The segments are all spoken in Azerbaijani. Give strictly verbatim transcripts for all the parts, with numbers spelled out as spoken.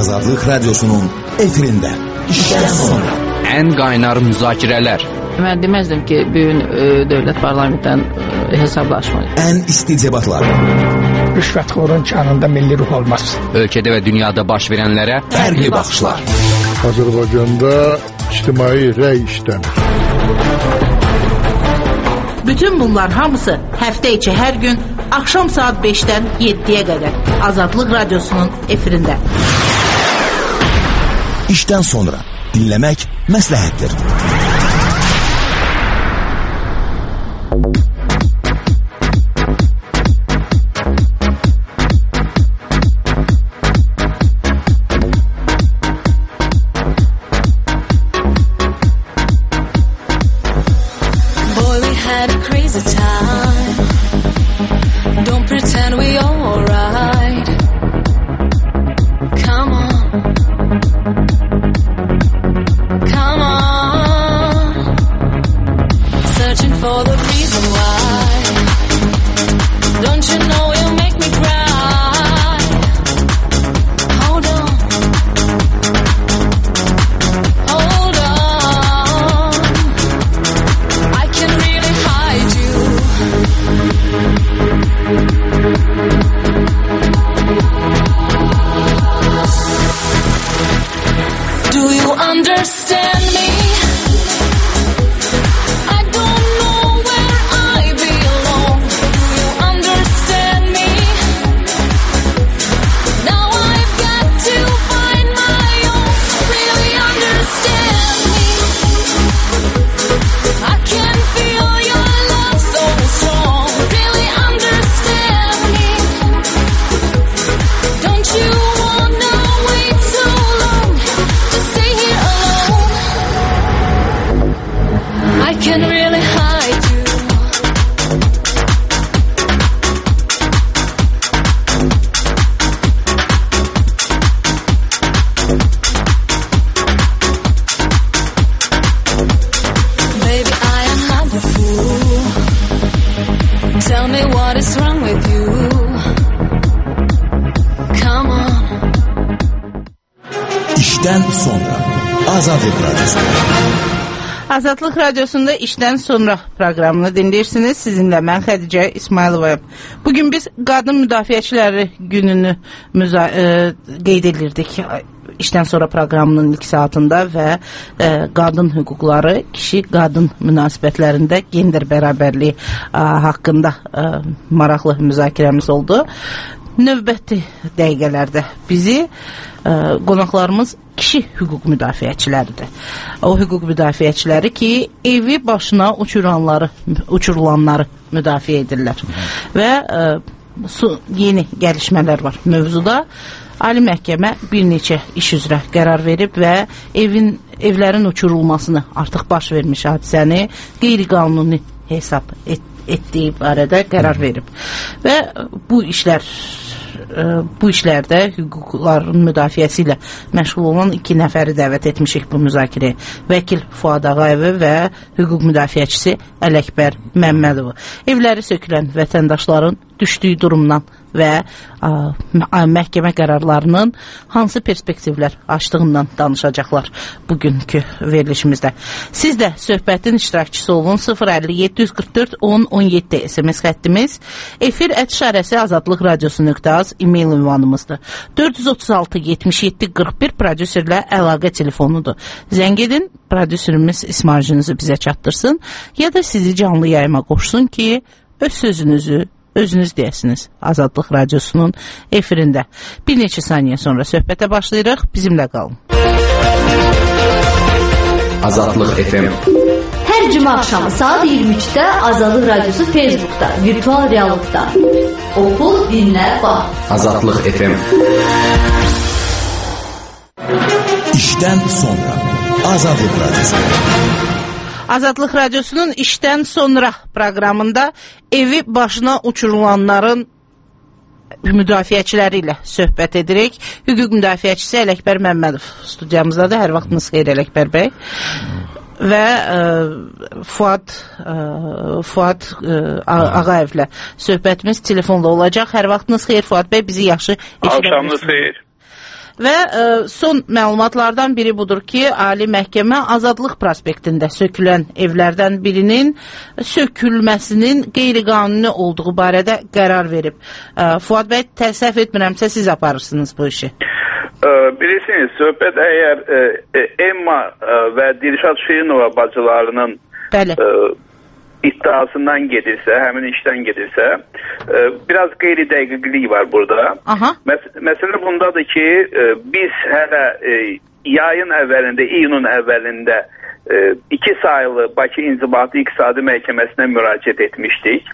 Azadlıq Radyosu'nun efirinde. İşten sonra. En qaynar müzakirələr. Mən deməzdim ki, bugün e, dövlət parlamentdən e, hesablaşmayın. En isti debatlar. Rüşvətxorun canında milli ruh olmaz. Ölkədə və dünyada baş verənlərə fərqli baxışlar. Azərbaycanda ictimai rəy işləmir. Bütün bunlar hamısı həftə içi hər gün axşam saat beşdən yeddiyə qədər Azadlıq Radyosu'nun efirində. İşten sonra dinlemek məsləhətdir. Azadlıq Radyosu'nda işten sonra programını dinleyirsiniz. Sizinle ben Xədicə İsmayılovayım. Bugün biz qadın müdafiəçiləri gününü müza e, qeyd edirdik. İşten sonra programının ilk saatında ve e, qadın hüquqları, kişi-qadın münasibətlərində gender bərabərliyi e, haqqında e, maraqlı müzakirəmiz oldu. Növbəti dəqiqələrdə bizi e, qonaqlarımız kişi hüquq müdafiəçiləridir. O hüquq müdafiəçiləri ki, evi başına uçuranları, uçurulanları müdafiə edirlər. Və e, su, yeni gəlişmələr var mövzuda. Ali Məhkəmə bir neçə iş üzrə qərar verib və evin, evlərin uçurulmasını, artıq baş vermiş hadisəni qeyri-qanuni hesab et, etdiyi barədə qərar verib. Və bu işlər bu işlərdə hüquqların müdafiəsi ilə məşğul olan iki nəfəri dəvət etmişik bu müzakirəyə. Vəkil Fuad Ağayev və hüquq müdafiəçisi Ələkbər Məmmədovu. Evləri sökülən vətəndaşların düşdüyü durumdan və ə, məhkəmə qərarlarının hansı perspektivlər açdığından danışacaqlar bugünkü verilişimizdə. Siz də söhbətin iştirakçısı olun. sıfır əlli yeddi yüz qırx dörd on on yeddi S M S xəttimiz, efir ət işarəsi azadlıq radiosu nöqtə az e-mail ünvanımızdır. dörd yüz otuz altı yetmiş yeddi qırx bir prodüserlə əlaqə telefonudur. Zəng edin, prodüserimiz ismarjınızı bizə çatdırsın ya da sizi canlı yayıma qoşsun ki, öz sözünüzü özünüz deyəsiniz Azadlıq Radyosu'nun efirində. Bir neçə saniyə sonra söhbətə başlayırıq. Bizimlə qalın. Azadlıq F M. Hər cümə axşamı saat iyirmi üçdə Azadlıq Radyosu Facebook'da, virtual reallıqda. Oku, dinlə, bax. Azadlıq F M. İşten sonra Azadlıq Radyosu. Azadlıq Radyosu'nun işten sonra proqramında evi başına uçurulanların müdafiəçiləri ilə söhbət edirik. Hüquq müdafiəçisi Ələkbər Məmmədov studiyamızdadır. Hər vaxtınız xeyir Ələkbər bəy. Və ə, Fuad ə, Fuad ə, Ağayevlə söhbətimiz telefonla olacaq. Hər vaxtınız xeyir Fuad bəy, bizi yaxşı eşidə Axşamınız xeyir. Və ə, son məlumatlardan biri budur ki, Ali Məhkəmə Azadlıq prospektində sökülən evlərdən birinin sökülməsinin qeyri-qanuni olduğu barədə qərar verib. Ə, Fuad bəy, təsəvvür etmirəmsə siz aparırsınız bu işi. Bilirsiniz, söhbət əgər e, Emma e, və Dilşad Şirinova bacılarının e, iddiasından gedirsə, həmin işdən gedirsə, e, biraz qeyri-dəqiqlik var burada. Məs məsələ bundadır ki, e, biz hələ e, yayın əvvəlində, iyunun əvvəlində e, iki sayılı Bakı İnzibati İqtisadi Məhkəməsinə müraciət etmişdik.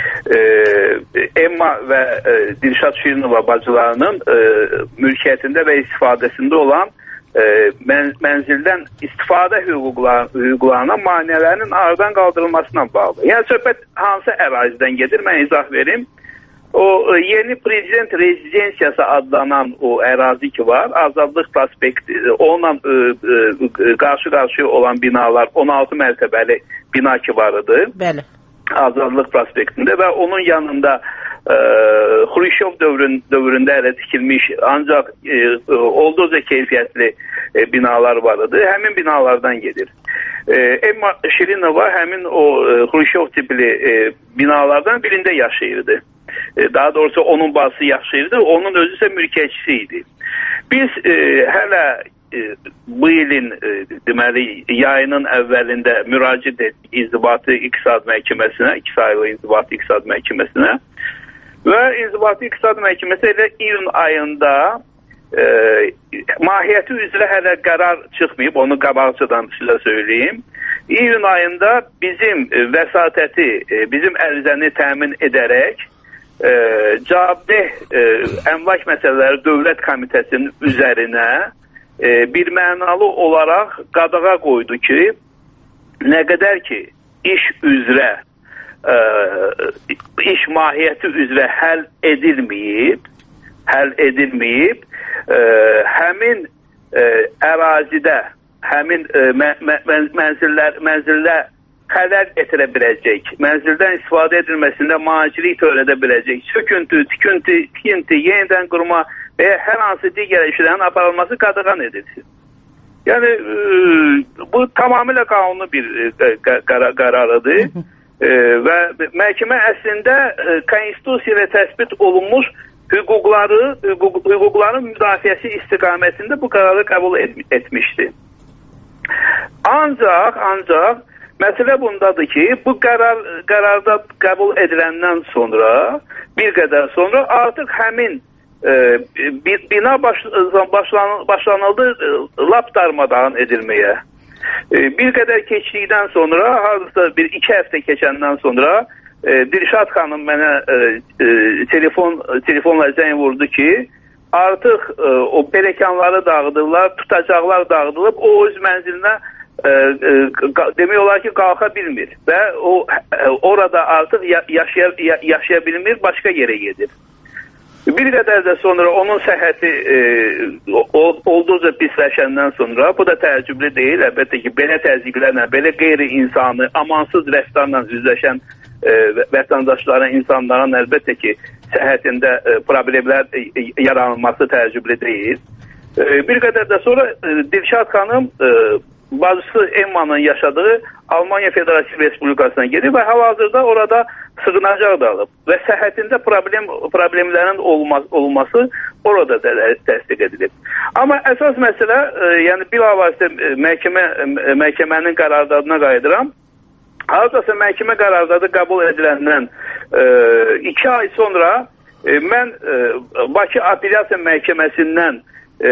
Ee, Emma və e, Dilşad Şirinova bacılarının e, mülkiyyətində və istifadəsində olan e, mən, mənzildən istifadə hüquqlar, hüquqlarına maneələrinin aradan qaldırılmasına bağlı. Yəni söhbət hansı ərazidən gedir, mən izah verim. O e, yeni prezident rezidensiyası adlanan o ərazi ki var, Azadlıq prospekti, onunla qarşı-qarşıya olan binalar, on altı mərtəbəli bina ki var idi. Bəli. Azadlıq prospektində və onun yanında e, Xruşov dövrün, dövründə elə tikilmiş ancaq e, olduqca keyfiyyətli e, binalar var idi. Həmin binalardan gedir. E, Emma Şirinova həmin o e, Xruşov tipli e, binalardan birində yaşayırdı. E, daha doğrusu onun bacısı yaşayırdı, onun özü isə mülkiyyətçisi idi. Biz e, hələ bu ilin deməli yayının əvvəlində müraciət etdik İnzibati İqtisad Məhkəməsinə, iki sayılı İnzibati İqtisad Məhkəməsinə və İnzibati İqtisad Məhkəməsi elə iyun ayında e, mahiyyəti üzrə hələ qərar çıxmayıb, onu qabaqcadan sizə söyləyim. İyun ayında bizim vəsatəti, bizim ərizəni təmin edərək e, Cavabdeh e, Əmlak Məsələləri Dövlət Komitəsinin üzərinə bir mənalı olaraq qadağa qoydu ki, nə qədər ki iş üzrə, ə, iş mahiyyəti üzrə həll edilməyib, həll edilməyib, ə, həmin ə, ərazidə, həmin ə, mä, mä, mənzillər, mənzillə xələl getirə biləcək, mənzildən istifadə edilməsində maneçilik törədə biləcək, söküntü, tikinti, tikinti, yenidən qurma və hər hansı digər işlərin aparılması qadağan edilsin. Yəni, e, bu tamamilə qanunlu bir e, qərarıdır e, və məhkəmə əslində e, konstitusiya ilə təsbit olunmuş hüquqları, hüquq, hüquqların müdafiəsi istiqamətində bu qərarı qəbul et, etmişdir. Ancaq, ancaq məsələ bundadır ki, bu qərar, qərarda qəbul ediləndən sonra, bir qədər sonra artıq həmin Ee, bina baş, başlan, başlanıldı lap darmadağın edilməyə. Ee, bir qədər keçdikdən sonra, hardasa bir iki həftə keçəndən sonra e, Dilşad xanım mənə e, e, telefon telefonla zəng vurdu ki, artıq e, o pelekanları dağıdırlar, tutacaqlar dağıdılıb, o öz mənzilinə e, e, demək olar ki, qalxa bilmir və o e, orada artıq yaşaya, yaşaya bilmir, başqa yerə gedir. Bir qədər də sonra onun səhhəti e, olduqca pisləşəndən sonra, bu da təəccüblü deyil, əlbəttə ki, belə təzyiqlərlə, belə qeyri-insani, amansız rəftarla üzləşən e, vətəndaşların, insanların əlbəttə ki, səhhətində e, problemlər e, yaranılması təəccüblü deyil. E, bir qədər də sonra e, Dilşad xanım e, bacısı Emma'nın yaşadığı Almanya Federasiya Respublikasına gedir və hal-hazırda orada sığınacaq da alıb və səhhətində problem, problemlərin olmaz, olması orada da təsdiq edilib. Amma əsas məsələ, e, yəni bilavasitə məhkəmə, məhkəmənin qərarlarına qayıdıram. Hardasa məhkəmə qərarları qəbul ediləndən e, iki ay sonra e, mən e, Bakı Apellyasiya Məhkəməsindən e,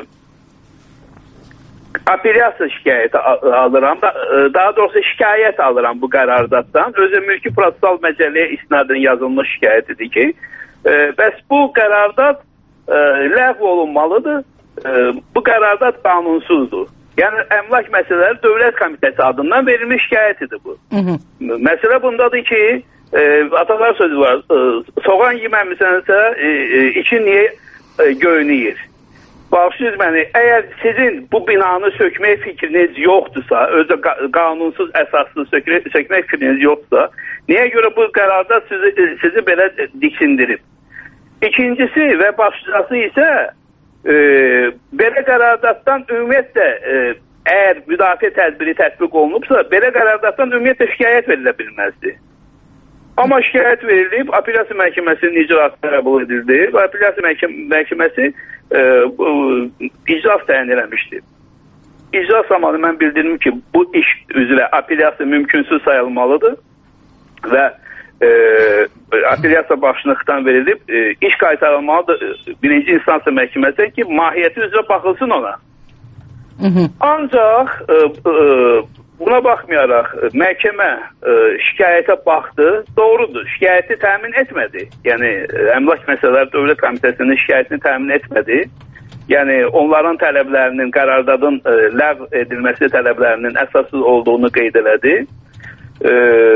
apellyasiya şikayəti alıram, daha doğrusu şikayət alıram bu qərardatdan. Özü mülki prosessual məcəlləyə isnadən yazılmış şikayətidir ki, e, bəs bu qərardat e, ləğv olunmalıdır, e, bu qərardat qanunsuzdur. Yəni, Əmlak Məsələləri Dövlət Komitəsi adından verilmiş şikayətidir bu. Hı -hı. Məsələ bundadır ki, e, atalar sözü var, e, soğan yeməmisənsə e, e, için niyə e, göynəyir? Bağışlayın məni, əgər sizin bu binanı sökmək fikriniz yoxdursa, özü qanunsuz əsassız sökmək, sökmək fikriniz yoxdursa, niyə görə bu qərarda sizi, sizi belə diksindirib? İkincisi və başlıcası isə e, belə qərardatdan ümumiyyətlə e, əgər müdafiə tədbiri tətbiq olunubsa, belə qərardatdan ümumiyyətlə şikayət verilə bilməzdi. Amma şikayət verilib, apellyasiya məhkəməsinin icrası qəbul edildi və apellyasiya məhkəm məhkəməsi e, e, icras təyin eləmişdi. İcras zamanı mən bildirdim ki, bu iş üzrə apellyasiya mümkünsüz sayılmalıdır və e, apellyasiya başlıqdan verilib, e, iş qaytarılmalıdır birinci instansiya məhkəməsi ki, mahiyyəti üzrə baxılsın ona. Hı -hı. Ancaq e, e, buna baxmayaraq məhkəmə e, şikayətə baxdı, doğrudur, şikayəti təmin etmədi. Yəni Əmlak Məsələləri Dövlət Komitəsinin şikayətini təmin etmədi. Yəni onların tələblərinin, qərardadın e, ləğv edilməsi tələblərinin əsassız olduğunu qeyd elədi. E,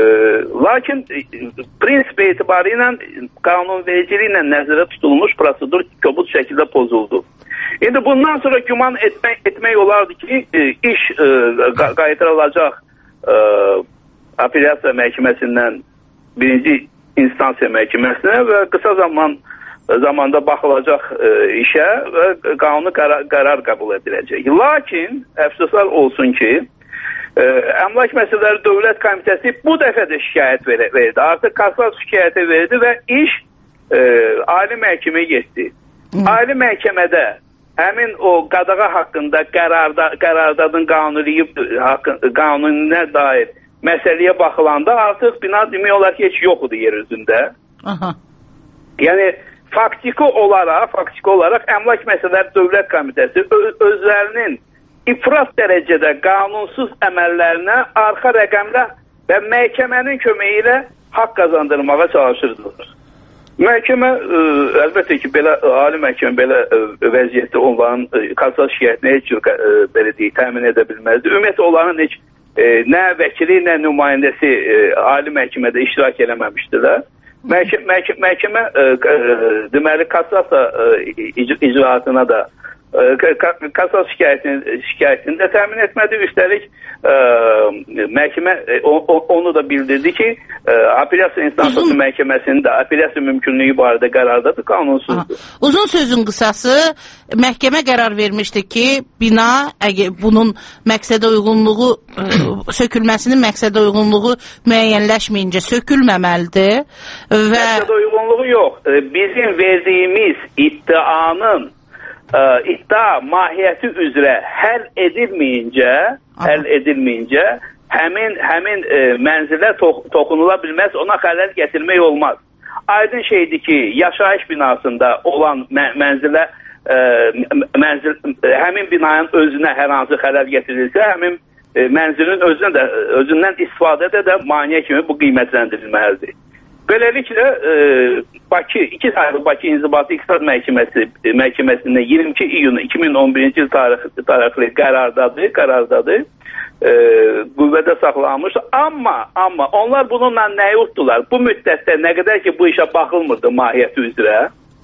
lakin e, prinsip etibarı ilə qanunvericiliklə nəzərdə tutulmuş prosedur kobud şəkildə pozuldu. İndi bundan sonra güman etmək, etmək olardı ki, e, iş e, qaytarılacaq e, apellyasiya məhkəməsindən birinci instansiya məhkəməsinə və qısa zaman zamanda baxılacaq e, işə və qanuni qərar, qərar qəbul ediləcək. Lakin əfsuslar olsun ki, e, Əmlak Məsələləri Dövlət Komitəsi bu dəfə də şikayət verdi. Artıq kassasiya şikayəti verdi və iş e, ali məhkəməyə getdi. Hı. Ali məhkəmədə həmin o qadağa haqqında qərarda, qərardadın qanuniliyi qanuninə dair məsələyə baxılanda artıq bina demək olar ki, heç yox idi yer üzündə. Aha. Yəni faktiki olaraq, faktiki olaraq Əmlak Məsələləri Dövlət Komitəsi özlərinin ifrat dərəcədə qanunsuz əməllərinə arxa rəqəmlə və məhkəmənin köməyi ilə haqq qazandırmağa çalışırdılar. Məhkəmə ə, əlbəttə ki, belə ali məhkəmə belə ə, vəziyyətdə onların kassasiya şikayətini heç cür belə deyək, təmin edə bilməzdi. Ümumiyyətlə onların heç ə, nə vəkili, nə nümayəndəsi ə, ali məhkəmədə iştirak eləməmişdilər. Məhkəmə, məhkəmə, məhkəmə ə, ə, deməli kassasiya icraatına da kassasiya şikayətini, şikayətini də təmin etmədi. Üstəlik ə, məhkəmə o, o, onu da bildirdi ki, ə, apellyasiya instansiyası məhkəməsinin də apellyasiya mümkünlüyü barədə qərardadır, qanunsuzdur. Aha. Uzun sözün qısası, məhkəmə qərar vermişdi ki, bina əgər bunun məqsədə uyğunluğu ə, sökülməsinin məqsədə uyğunluğu müəyyənləşməyincə sökülməməlidir və məqsədə uyğunluğu yox. Bizim verdiyimiz iddianın Ə, iddia mahiyyəti üzrə həll edilməyincə, həll edilməyincə həmin həmin ə, mənzilə tox toxunula bilməz, ona xələl gətirmək olmaz. Aydın şeydir ki, yaşayış binasında olan mə mənzilə ə, mənzil ə, həmin binanın özünə hər hansı xələl gətirilsə, həmin ə, mənzilin özünə də özündən istifadədə də maneə kimi bu qiymətləndirilməlidir. Beləliklə e, Bakı, iki sayılı Bakı İnzibati İqtisad Məhkəməsi məhkəməsində iyirmi iki iyun iki min on birinci il tarixli, tarixli qərardadır, qərardadır. E, qüvvədə saxlanmış. Amma, amma onlar bununla nəyi utdular? Bu müddətdə nə qədər ki bu işə baxılmırdı mahiyyəti üzrə.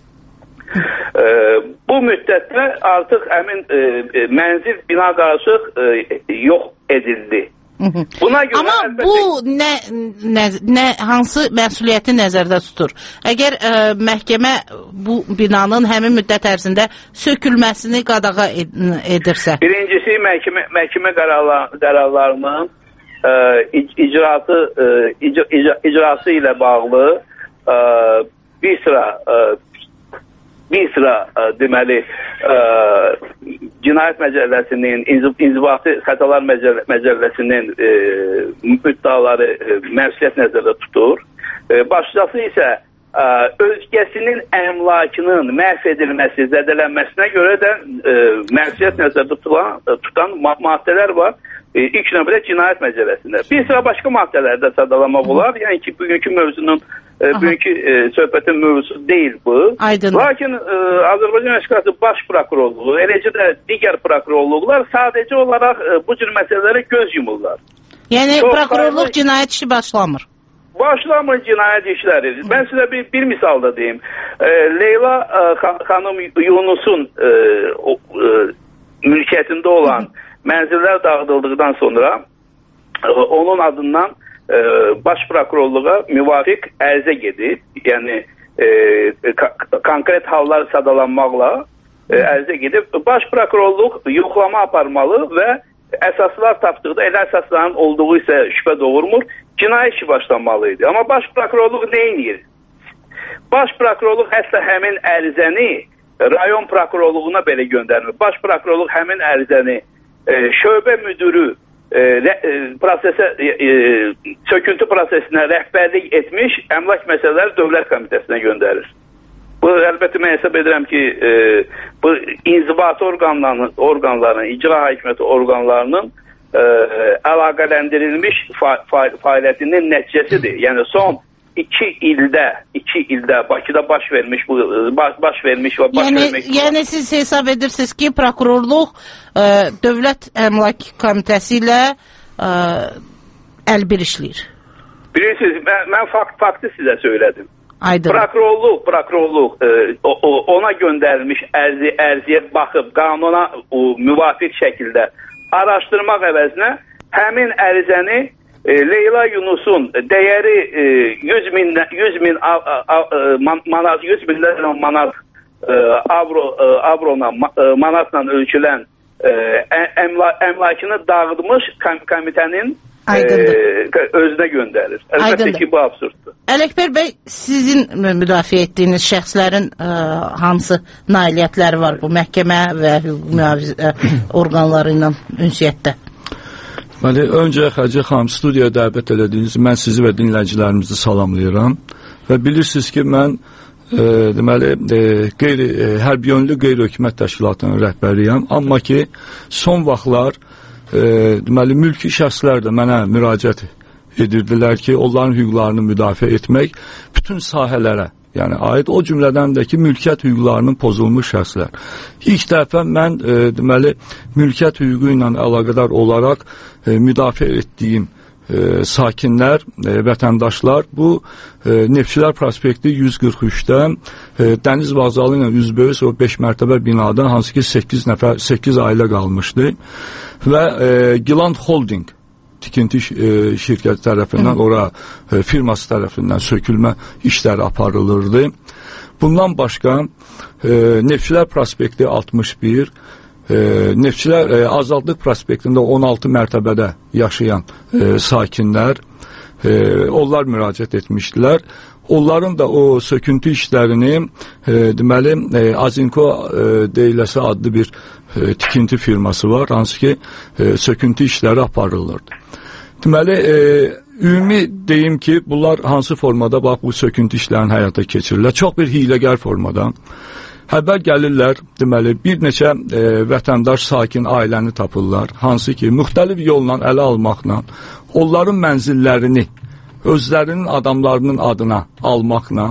E, bu müddətdə artıq həmin e, e, mənzil bina qarışıq e, yox edildi. Buna görə amma əlbəttə... bu nə, nə, nə hansı məsuliyyəti nəzərdə tutur? Əgər ə, məhkəmə bu binanın həmin müddət ərzində sökülməsini qadağa ed edirsə. Birincisi məhkəmə məhkəmə qərarlar, qərarlarının ə, icraatı ə, ic ic icrası ilə bağlı ə, bir sıra ə, bir sıra ə, deməli ə, Cinayət Məcəlləsinin, İnzibati Xətalar Məcəlləsinin e, müddaları e, məsuliyyət nəzərdə tutur. E, başlıcası isə e, özgəsinin əmlakının məhv edilməsi, zədələnməsinə görə də e, məsuliyyət nəzərdə tutulan, tutan maddələr var. E, ilk növbədə Cinayət Məcəlləsində. Bir sıra başqa maddələrdə sadalamaq olar. Yəni ki, bugünkü mövzunun E, bugünkü e, söhbətin mövzusu deyil bu. Aydın. Lakin e, Azərbaycan Respublikası Baş Prokurorluğu, eləcə də digər prokurorluqlar sadəcə olaraq e, bu cür məsələlərə göz yumurlar. Yəni Çox prokurorluq sayılı... cinayət işi başlamır. Başlamır cinayət işləri. Hı. Mən sizə bir, bir misal da deyim. E, Leyla e, xanım Yunus'un e, o, e, mülkiyyətində olan Hı. mənzillər dağıdıldıqdan sonra e, onun adından Baş Prokurorluğa müvafiq ərizə gedib, yəni e, konkret hallar sadalanmaqla e, ərizə gedib. Baş prokurorluq yoxlama aparmalı və əsaslar tapdıqda elə əsasların olduğu isə şübhə doğurmur, cinayət işi başlanmalıydı. Amma baş prokurorluq nə edir? Baş prokurorluq hətta həmin ərizəni rayon prokurorluğuna belə göndərmir. Baş prokurorluq həmin ərizəni e, şöbə müdürü e, e, prosesə, e, e, söküntü prosesinə rəhbərlik etmiş əmlak məsələləri dövlət komitəsinə göndərir. Bu, əlbəttə mən hesab edirəm ki, e, bu inzibati orqanların, orqanların, icra hakimiyyəti orqanlarının e, əlaqələndirilmiş fa fa fəaliyyətinin nəticəsidir. Yəni son iki ildə, iki ildə Bakıda baş vermiş, bu baş, baş vermiş və baş yəni, vermək. Yəni siz hesab edirsiniz ki, prokurorluq e, dövlət əmlak komitəsi ilə e, əlbir işləyir. Bilirsiniz, mən, mən fakt, faktı sizə söylədim. Aydın. Prokurorluq, prokurorluq e, o, o, ona göndərilmiş ərzi, ərziyə baxıb qanuna o, müvafiq şəkildə araşdırmaq əvəzinə həmin ərizəni e, Leyla Yunusun dəyəri e, yüz min, yüz min a, a, a, manat, yüz min manat e, avro, e, avrona e, manatla ölçülən e, əmla, əmlakını dağıtmış komitənin e, özünə göndərir. Əlbəttə ki, bu absurddur. Ələkbər bəy, sizin müdafiə etdiyiniz şəxslərin ə, hansı nailiyyətləri var bu məhkəmə və hüquq mühafizə orqanları ilə ünsiyyətdə? Deməli, öncə Xədicə xanım studiyaya dəvət elədiyiniz, mən sizi və dinləyicilərimizi salamlayıram və bilirsiniz ki, mən e, deməli, e, qeyri, e, hərbiyönlü qeyri-hökumət təşkilatının rəhbəriyəm, amma ki, son vaxtlar e, deməli, mülki şəxslər də mənə müraciət edirdilər ki, onların hüquqlarını müdafiə etmək bütün sahələrə, yəni aid o cümlədən də ki, mülkiyyət hüquqlarının pozulmuş şəxslər. İlk dəfə mən e, deməli, mülkiyyət hüququ ilə əlaqədar olaraq e, müdafiə etdiyim e, sakinlər, e, vətəndaşlar bu e, Neftçilər prospekti yüz qırx üçdə e, dəniz vağzalı ilə üzbəüz o beş mərtəbə binada, hansı ki səkkiz nəfər, səkkiz ailə qalmışdı və e, Gilant Holding tikinti e, şirkəti tərəfindən, ora e, firması tərəfindən sökülmə işləri aparılırdı. Bundan başqa e, Neftçilər prospekti altmış bir, e, Neftçilər e, Azadlıq prospektində on altı mərtəbədə yaşayan e, sakinlər, e, onlar müraciət etmişdilər. Onların da o söküntü işlərini e, deməli e, Azinko e, deyiləsi adlı bir e, tikinti firması var, hansı ki e, söküntü işləri aparılırdı. Deməli, e, ümumi deyim ki, bunlar hansı formada bax, bu söküntü işlərini həyata keçirirlər? Çox bir hiləgər formada. Əvvəl gəlirlər, deməli, bir neçə e, vətəndaş sakin ailəni tapırlar, hansı ki, müxtəlif yolla ələ almaqla, onların mənzillərini özlərinin adamlarının adına almaqla,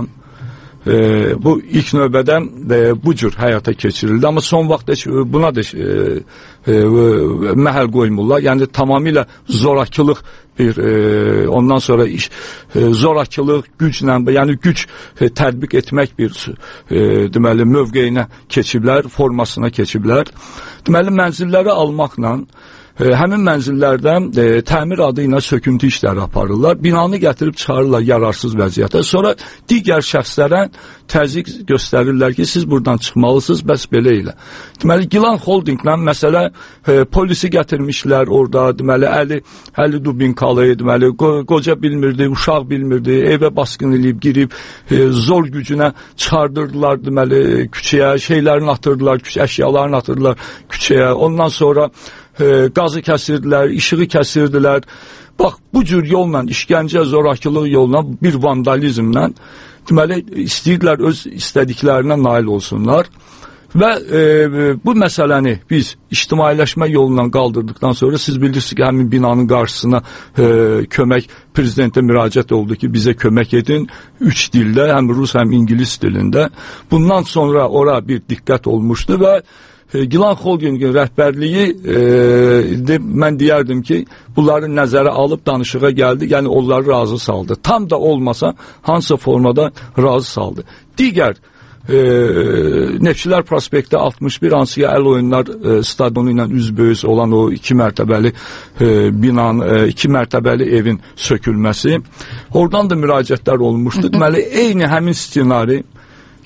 e, bu ilk növbədə e, bu cür həyata keçirildi. Amma son vaxt buna da e, e, məhəl qoymurlar. Yəni tamamilə zorakılıq bir e, ondan sonra iş e, zorakılıq güclə, yəni güc e, tətbiq etmək bir e, deməli mövqeyinə keçiblər, formasına keçiblər. Deməli mənzilləri almaqla E, həmin mənzillərdən e, təmir adı ilə söküntü işləri aparırlar. Binanı gətirib çıxarırlar yararsız vəziyyətə. Sonra digər şəxslərə təzyiq göstərirlər ki, siz buradan çıxmalısınız, bəs belə ilə. Deməli, Gilan Holdinglə məsələ e, polisi gətirmişlər orada, deməli, əli, əli dubinkalı, deməli, qoca bilmirdi, uşaq bilmirdi, evə basqın eləyib, girib, e, zor gücünə çıxardırdılar, deməli, küçəyə, şeylərini atırdılar, küçə, əşyalarını atırdılar küçəyə. Ondan sonra E, qazı kəsirdilər, işığı kəsirdilər. Bax, bu cür yolla, işgəncə, zorakılıq yolla, bir vandalizmlə, deməli, istəyirlər öz istədiklərinə nail olsunlar. Və e, bu məsələni biz ictimailəşmə yolundan qaldırdıqdan sonra siz bilirsiniz ki, həmin binanın qarşısına e, kömək, prezidentə müraciət oldu ki, bizə kömək edin, üç dildə, həm rus, həm ingilis dilində. Bundan sonra ora bir diqqət olmuşdu və Gilan Holdingin rəhbərliyi e, de, mən deyərdim ki, bunları nəzərə alıb danışığa gəldi, yəni onları razı saldı. Tam da olmasa hansısa formada razı saldı. Digər e, Neftçilər prospekti altmış bir, hansı ki, əl oyunlar e, stadionu ilə üzbəüz olan o iki mərtəbəli e, binanın, e, iki mərtəbəli evin sökülməsi. Oradan da müraciətlər olmuşdu. Deməli, eyni həmin ssenari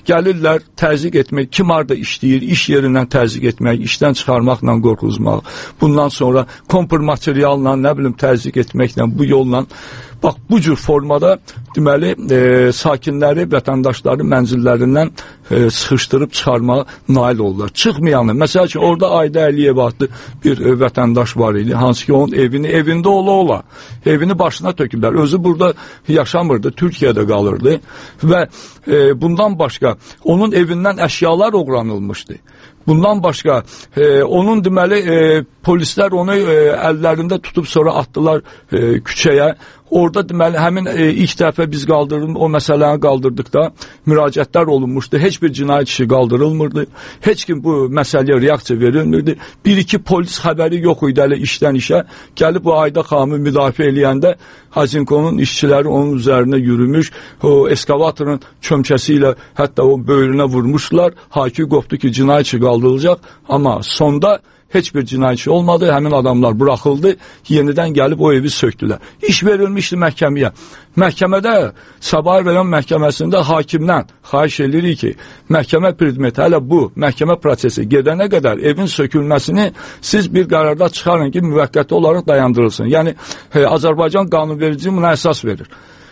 gəlirlər təzyiq etmək, kim harda işləyir, iş yerindən təzyiq etmək, işdən çıxarmaqla qorxuzmaq, bundan sonra kompur materialla, nə bilim, təzyiq etməklə, bu yolla, bax, bu cür formada deməli, e, sakinləri, vətəndaşları mənzillərindən e, sıxışdırıb çıxarmağa nail olurlar. Çıxmayanı, məsəl üçün, orada Ayda Əliyev adlı bir e, vətəndaş var idi, hansı ki, onun evini, evində ola-ola, evini başına töküblər. Özü burada yaşamırdı, Türkiyədə qalırdı və e, bundan başqa onun evindən əşyalar oğranılmışdı. Bundan başqa e, onun deməli e, polislər onu e, əllərində tutub sonra atdılar e, küçəyə. Orada deməli həmin e, ilk dəfə biz qaldırdım, o məsələni qaldırdıqda müraciətlər olunmuşdu. Heç bir cinayət işi qaldırılmırdı. Heç kim bu məsələyə reaksiya verilmirdi. Bir-iki polis xəbəri yox idi hələ işdən işə. Gəlib o Ayda xanımı müdafiə eləyəndə Azinkonun işçiləri onun üzərinə yürümüş. O eskavatorun çömkəsi ilə hətta o böyrünə vurmuşlar. Haki qopdu ki, cinayət işi qaldırılacaq. Amma sonda heç bir cinayətçi olmadı, həmin adamlar buraxıldı, yenidən gəlib o evi söktülər. İş verilmişdi məhkəməyə. Məhkəmədə, Sabah rayon məhkəməsində hakimdən xahiş edirik ki, məhkəmə predmeti, hələ bu məhkəmə prosesi gedənə qədər evin sökülməsini siz bir qərarda çıxarın ki, müvəqqəti olaraq dayandırılsın. Yəni, e, Azərbaycan qanunverici buna əsas verir.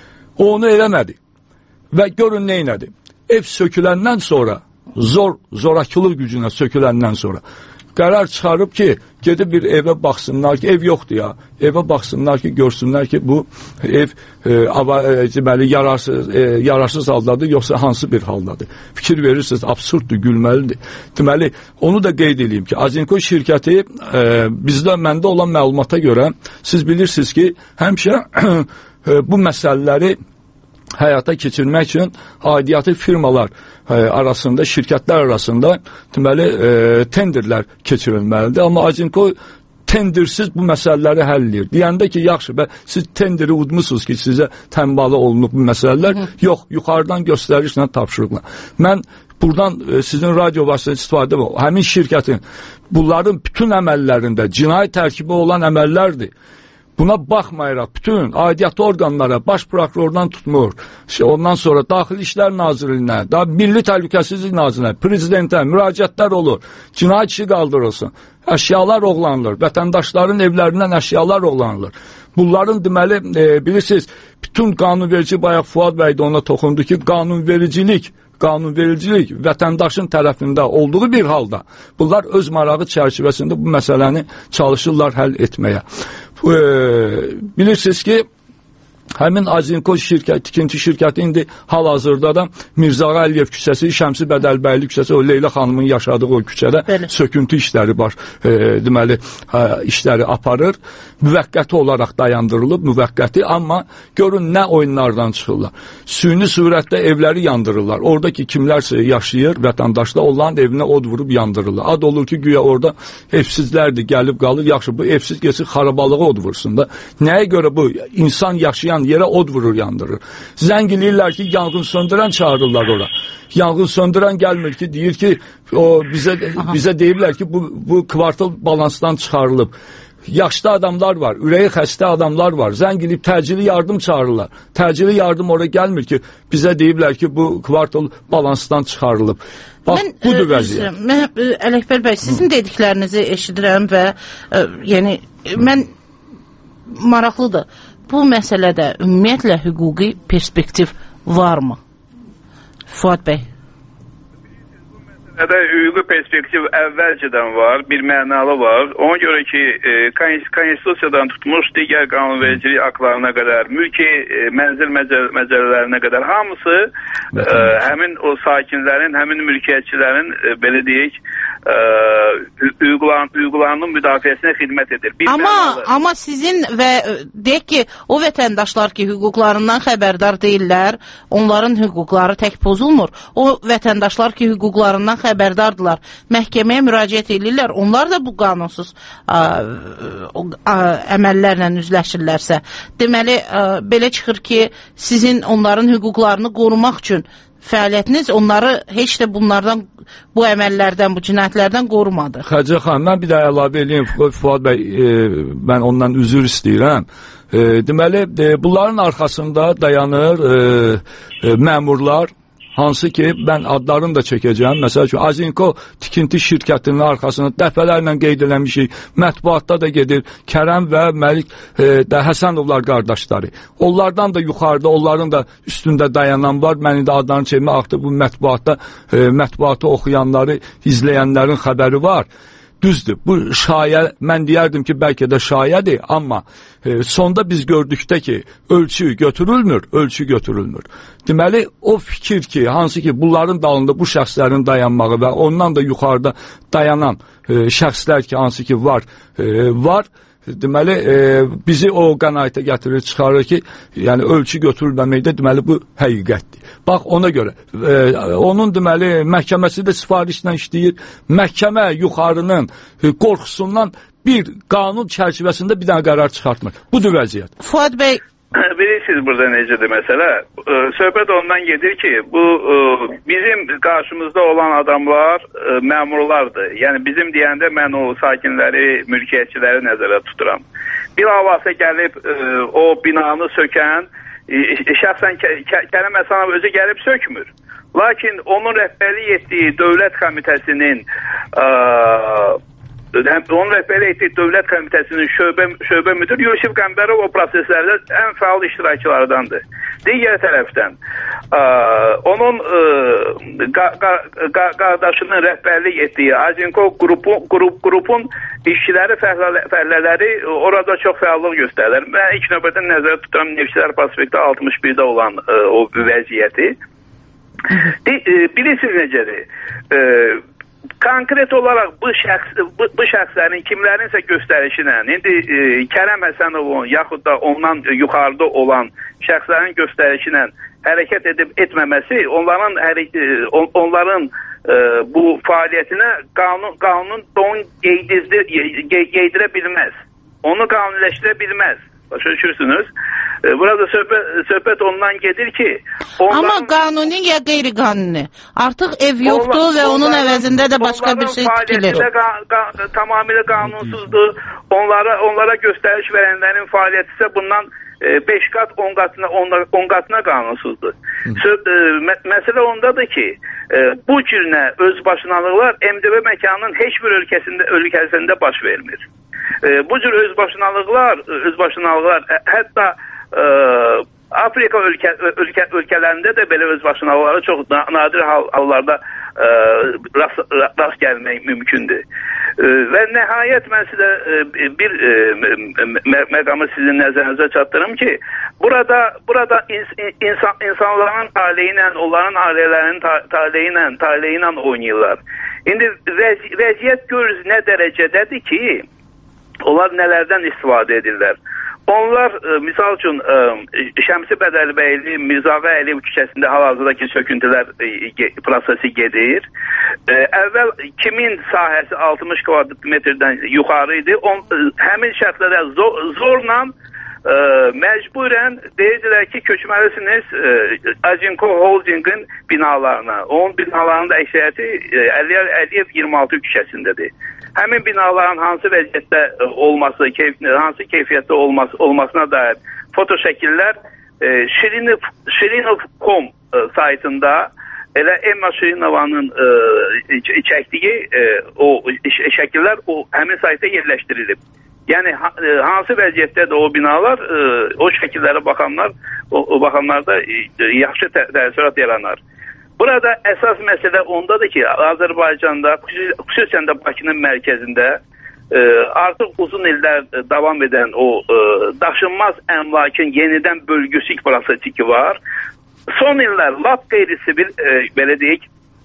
O onu eləmədi və görün nə elədi. Ev söküləndən sonra, zor, zorakılıq gücünə söküləndən sonra, qərar çıxarıb ki, gedib bir evə baxsınlar ki, ev yoxdur ya, evə baxsınlar ki, görsünlər ki, bu ev e, ava, e, deməli, yararsız, e, yararsız haldadır, yoxsa hansı bir haldadır. Fikir verirsiniz, absurddur, gülməlidir. Deməli, onu da qeyd edeyim ki, Azinko şirkəti e, bizdə, məndə olan məlumata görə, siz bilirsiniz ki, həmişə e, bu məsələləri həyata keçirmək üçün aidiyyatı firmalar e, arasında, şirkətlər arasında deməli, e, tenderlər keçirilməlidir. Amma Azinko tendersiz bu məsələləri həll edir. Deyəndə ki, yaxşı, bə, siz tenderi udmusunuz ki, sizə təmbalı olunub bu məsələlər. Hı. Yox, yuxarıdan göstərişlə tapşırıqla. Mən buradan e, sizin radio vasitəsilə istifadə edib, həmin şirkətin bunların bütün əməllərində cinayət tərkibi olan əməllərdir. Buna baxmayaraq bütün aidiyyatı orqanlara, baş prokurordan tutmur, ondan sonra Daxili İşlər Nazirliyinə, da Milli Təhlükəsizlik Nazirliyinə, prezidentə müraciətlər olur, cinayət işi qaldırılsın, əşyalar oğlanılır, vətəndaşların evlərindən əşyalar oğlanılır. Bunların deməli, e, bilirsiniz, bütün qanunverici, bayaq Fuad bəy də ona toxundu ki, qanunvericilik, qanunvericilik vətəndaşın tərəfində olduğu bir halda bunlar öz marağı çərçivəsində bu məsələni çalışırlar həll etməyə. E, bilirsiniz ki, həmin Azinko şirkət, tikinti şirkəti indi hal-hazırda da Mirzağa Əliyev küçəsi, Şəmsi Bədəlbəyli küçəsi, o Leyla xanımın yaşadığı o küçədə Bəli. söküntü işləri var, e, deməli, e, işləri aparır. Müvəqqəti olaraq dayandırılıb, müvəqqəti, amma görün nə oyunlardan çıxırlar. Süni surətdə evləri yandırırlar. Oradakı kimlərsə yaşayır, vətəndaşlar onların evinə od vurub yandırırlar. Ad olur ki, güya orada evsizlərdir, gəlib qalır. Yaxşı, bu evsiz geçir, xarabalığa od vursun da. Nəyə görə bu insan yaşayan yerə od vurur, yandırır. Zəng eləyirlər ki, yanğın söndürən çağırırlar ora. Yanğın söndürən gəlmir ki, deyir ki, o bizə Aha. bizə deyirlər ki, bu bu kvartal balansdan çıxarılıb. Yaşlı adamlar var, ürəyi xəstə adamlar var. Zəng edib təcili yardım çağırırlar. Təcili yardım oraya gəlmir ki, bizə deyiblər ki, bu kvartal balansdan çıxarılıb. Bax, mən, budur vəziyyət. Mən, Ələkbər bəy, sizin dediklərinizi eşidirəm və ə, yəni, mən maraqlıdır. Bu məsələdə ümumiyyətlə hüquqi perspektiv varmı? Fuad bəy. Hüquqi perspektiv əvvəlcədən var, bir mənalı var. Ona görə ki, e, konstitusiyadan tutmuş digər qanunvericilik aktlarına qədər, mülki e, mənzil məcəllələrinə qədər hamısı e, həmin o sakinlərin, həmin mülkiyyətçilərin e, belə deyək, e, hüquqlan, hüquqlarının müdafiəsinə xidmət edir. Bir amma, mənalı. amma sizin və deyək ki, o vətəndaşlar ki, hüquqlarından xəbərdar deyirlər, onların hüquqları tək pozulmur. O vətəndaşlar ki, hüquqlarından xəbərdardılar, məhkəməyə müraciət edirlər, onlar da bu qanunsuz ə, ə, əməllərlə üzləşirlərsə, deməli, ə, belə çıxır ki, sizin onların hüquqlarını qorumaq üçün fəaliyyətiniz onları heç də bunlardan, bu əməllərdən, bu cinayətlərdən qorumadı. Xəcə xanım, mən bir də əlavə edeyim, Fuad bəy, e, mən ondan üzr istəyirəm. E, deməli, e, bunların arxasında dayanır e, e, məmurlar, hansı ki mən adlarını da çəkəcəm. Məsəl üçün Azinko tikinti şirkətinin arxasında dəfələrlə qeyd eləmişik. Mətbuatda da gedir. Kərəm və Məlik e, də Həsənovlar qardaşları. Onlardan da yuxarıda, onların da üstündə dayanan var. Mən indi adlarını çəkmək artıq bu mətbuatda e, mətbuatı oxuyanları, izləyənlərin xəbəri var. Düzdür, bu şayə, mən deyərdim ki, bəlkə də şayədir, amma e, sonda biz gördükdə ki, ölçü götürülmür, ölçü götürülmür. Deməli, o fikir ki, hansı ki, bunların dalında bu şəxslərin dayanmağı və ondan da yuxarıda dayanan e, şəxslər ki, hansı ki, var, e, var, deməli, e, bizi o qənaətə gətirir, çıxarır ki, yəni ölçü götürülməməkdə, deməli, bu həqiqətdir. Bax, ona görə, e, onun deməli, məhkəməsi də sifarişlə işləyir, məhkəmə yuxarının e, qorxusundan bir qanun çərçivəsində bir dənə qərar çıxartmır. Budur vəziyyət. Fuad bəy, bilirsiniz burada necədir məsələ? Söhbət ondan gedir ki, bu bizim qarşımızda olan adamlar məmurlardır. Yəni bizim deyəndə mən o sakinləri, mülkiyyətçiləri nəzərə tuturam. Bilavasitə gəlib o binanı sökən şəxsən Kərəm Həsənov özü gəlib sökmür. Lakin onun rəhbərlik etdiyi dövlət komitəsinin onun rəhbərlik etdiyi dövlət komitəsinin şöbə, şöbə müdür Yusif Qəmbərov o proseslərdə ən fəal iştirakçılardandır. Digər tərəfdən ə, onun ə, qa, qa, qa, qardaşının rəhbərlik etdiyi Azinko qrupu, qrup, qrupun işçiləri, fəhlələri orada çox fəallıq göstərirlər. Mən ilk növbədə nəzərə tuturam Neftçilər Prospekti altmış birdə olan ə, o vəziyyəti. De, ə, bilirsiniz necədir? Ə, Konkret olaraq bu şəxs bu, bu şəxslərin kimlərinsə göstərişinə, indi e, Kərəm Həsənovun yaxud da ondan yuxarıda olan şəxslərin göstərişinə hərəkət edib etməməsi onların hər, e, on, onların e, bu fəaliyyətinə qanun qanun don qeydizdir, qeydirə bilməz. Onu qanuniləşdirə bilməz. Başa düşürsünüz? Burada söhbət, söhbət ondan gedir ki... Ondan, amma qanuni ya qeyri-qanuni? Artıq ev yoxdur onla, və onun onların, əvəzində də başqa bir şey tikilir. Onların fəaliyyəti tamamilə qanunsuzdur. Onlara, onlara göstəriş verənlərin fəaliyyəti isə bundan beş qat, on qatına, on qatına qanunsuzdur. Mə, məsələ ondadır ki, bu cürünə özbaşınalıqlar M D B məkanının heç bir ölkəsində, ölkəsində baş vermir. Bu cür özbaşınalıqlar, özbaşınalıqlar hətta ə, Afrika ölkə, ölkə, ölkələrində də belə özbaşınalıqları çox nadir hal, hallarda ə, rast, rast gəlmək mümkündür. Ə, və nəhayət mən sizə ə, bir ə, mə, məqamı sizin nəzərinizə çatdırım ki, burada burada ins, insan, insanların taleyi ilə, onların ailələrinin taleyi ilə, taleyi ilə oynayırlar. İndi vəz, vəziyyət görürüz nə dərəcədədir ki, onlar nələrdən istifadə edirlər. Onlar, e, misal üçün, e, Şəmsi Bədəlbəyli, Mirzağa Əliyev küçəsində hal-hazırdakı söküntülər e, prosesi gedir. E, əvvəl kimin sahəsi altmış kvadrat metrdən yuxarı idi, on, e, həmin şəxslərə zor, zorla e, məcburən deyirdilər ki, köçməlisiniz e, Azinko Holdingin binalarına. Onun binalarının da əksəriyyəti e, Əliyev iyirmi altı küçəsindədir. Həmin binaların hansı vəziyyətdə olması, keyf, hansı keyfiyyətdə olması, olmasına dair foto şəkillər e, Şirinov, Şirinov nöqtə com e, saytında elə Emma Şirinovanın e, çəkdiyi e, o şəkillər o həmin saytda yerləşdirilib. Yəni ha, e, hansı vəziyyətdə də o binalar, e, o şəkillərə baxanlar, o, o baxanlarda e, yaxşı tə, təəssürat yaranar. Burada əsas məsələ ondadır ki, Azərbaycanda, xüsusən də Bakının mərkəzində e, artıq uzun illər davam edən o e, daşınmaz əmlakın yenidən bölgüsük prosesi var. Son illər lap qeyri-sivil, e, belə deyək,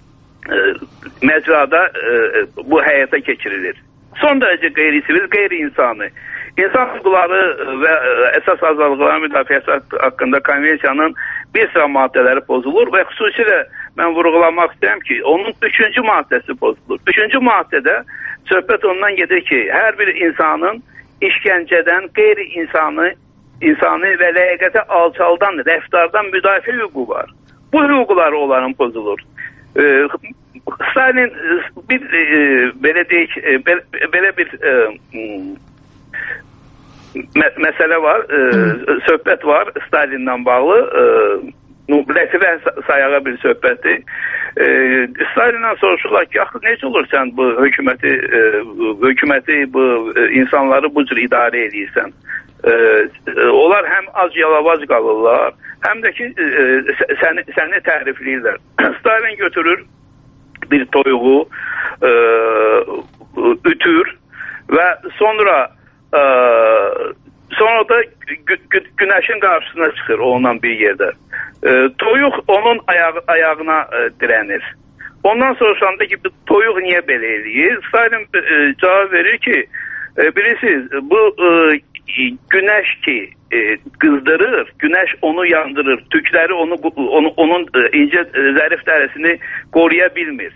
e, məcrada e, bu həyata keçirilir. Son dərəcə qeyri-sivil, qeyri-insani. İnsan hüquqları və əsas azadlıqların müdafiəsi haqqında konvensiyanın bir sıra maddələri pozulur və xüsusilə mən vurğulamaq istəyirəm ki, onun üçüncü maddəsi pozulur. Üçüncü maddədə söhbət ondan gedir ki, hər bir insanın işgəncədən, qeyri-insani insani və ləyaqətə alçaldan, rəftardan müdafiə hüququ var. Bu hüquqları onların pozulur. E, Stalin bir e, belə deyək, e, belə, belə bir e, mə məsələ var, e, söhbət var Stalinlə bağlı. E, lətifə sayağı bir söhbətdir. E, İsrail'dən soruşurlar ki, axı necə olur sən bu hökuməti, e, hökuməti, bu e, insanları bu cür idarə edirsən? E, e, onlar həm ac yalavac qalırlar, həm də ki e, səni, səni tərifləyirlər. İsrail'in götürür bir toyuğu, e, ütür və sonra e, sonra da gü, gü, günəşin qarşısına çıxır ondan bir yerdə. E, toyuq onun ayağı, ayağına e, dirənir. Ondan soruşanda ki, toyuq niyə belə eləyir? Stalin e, cavab verir ki, e, bilirsiniz, bu e, günəş ki e, qızdırır, günəş onu yandırır, tükləri onu, onu onun e, incə e, zərif dərisini qoruya bilmir.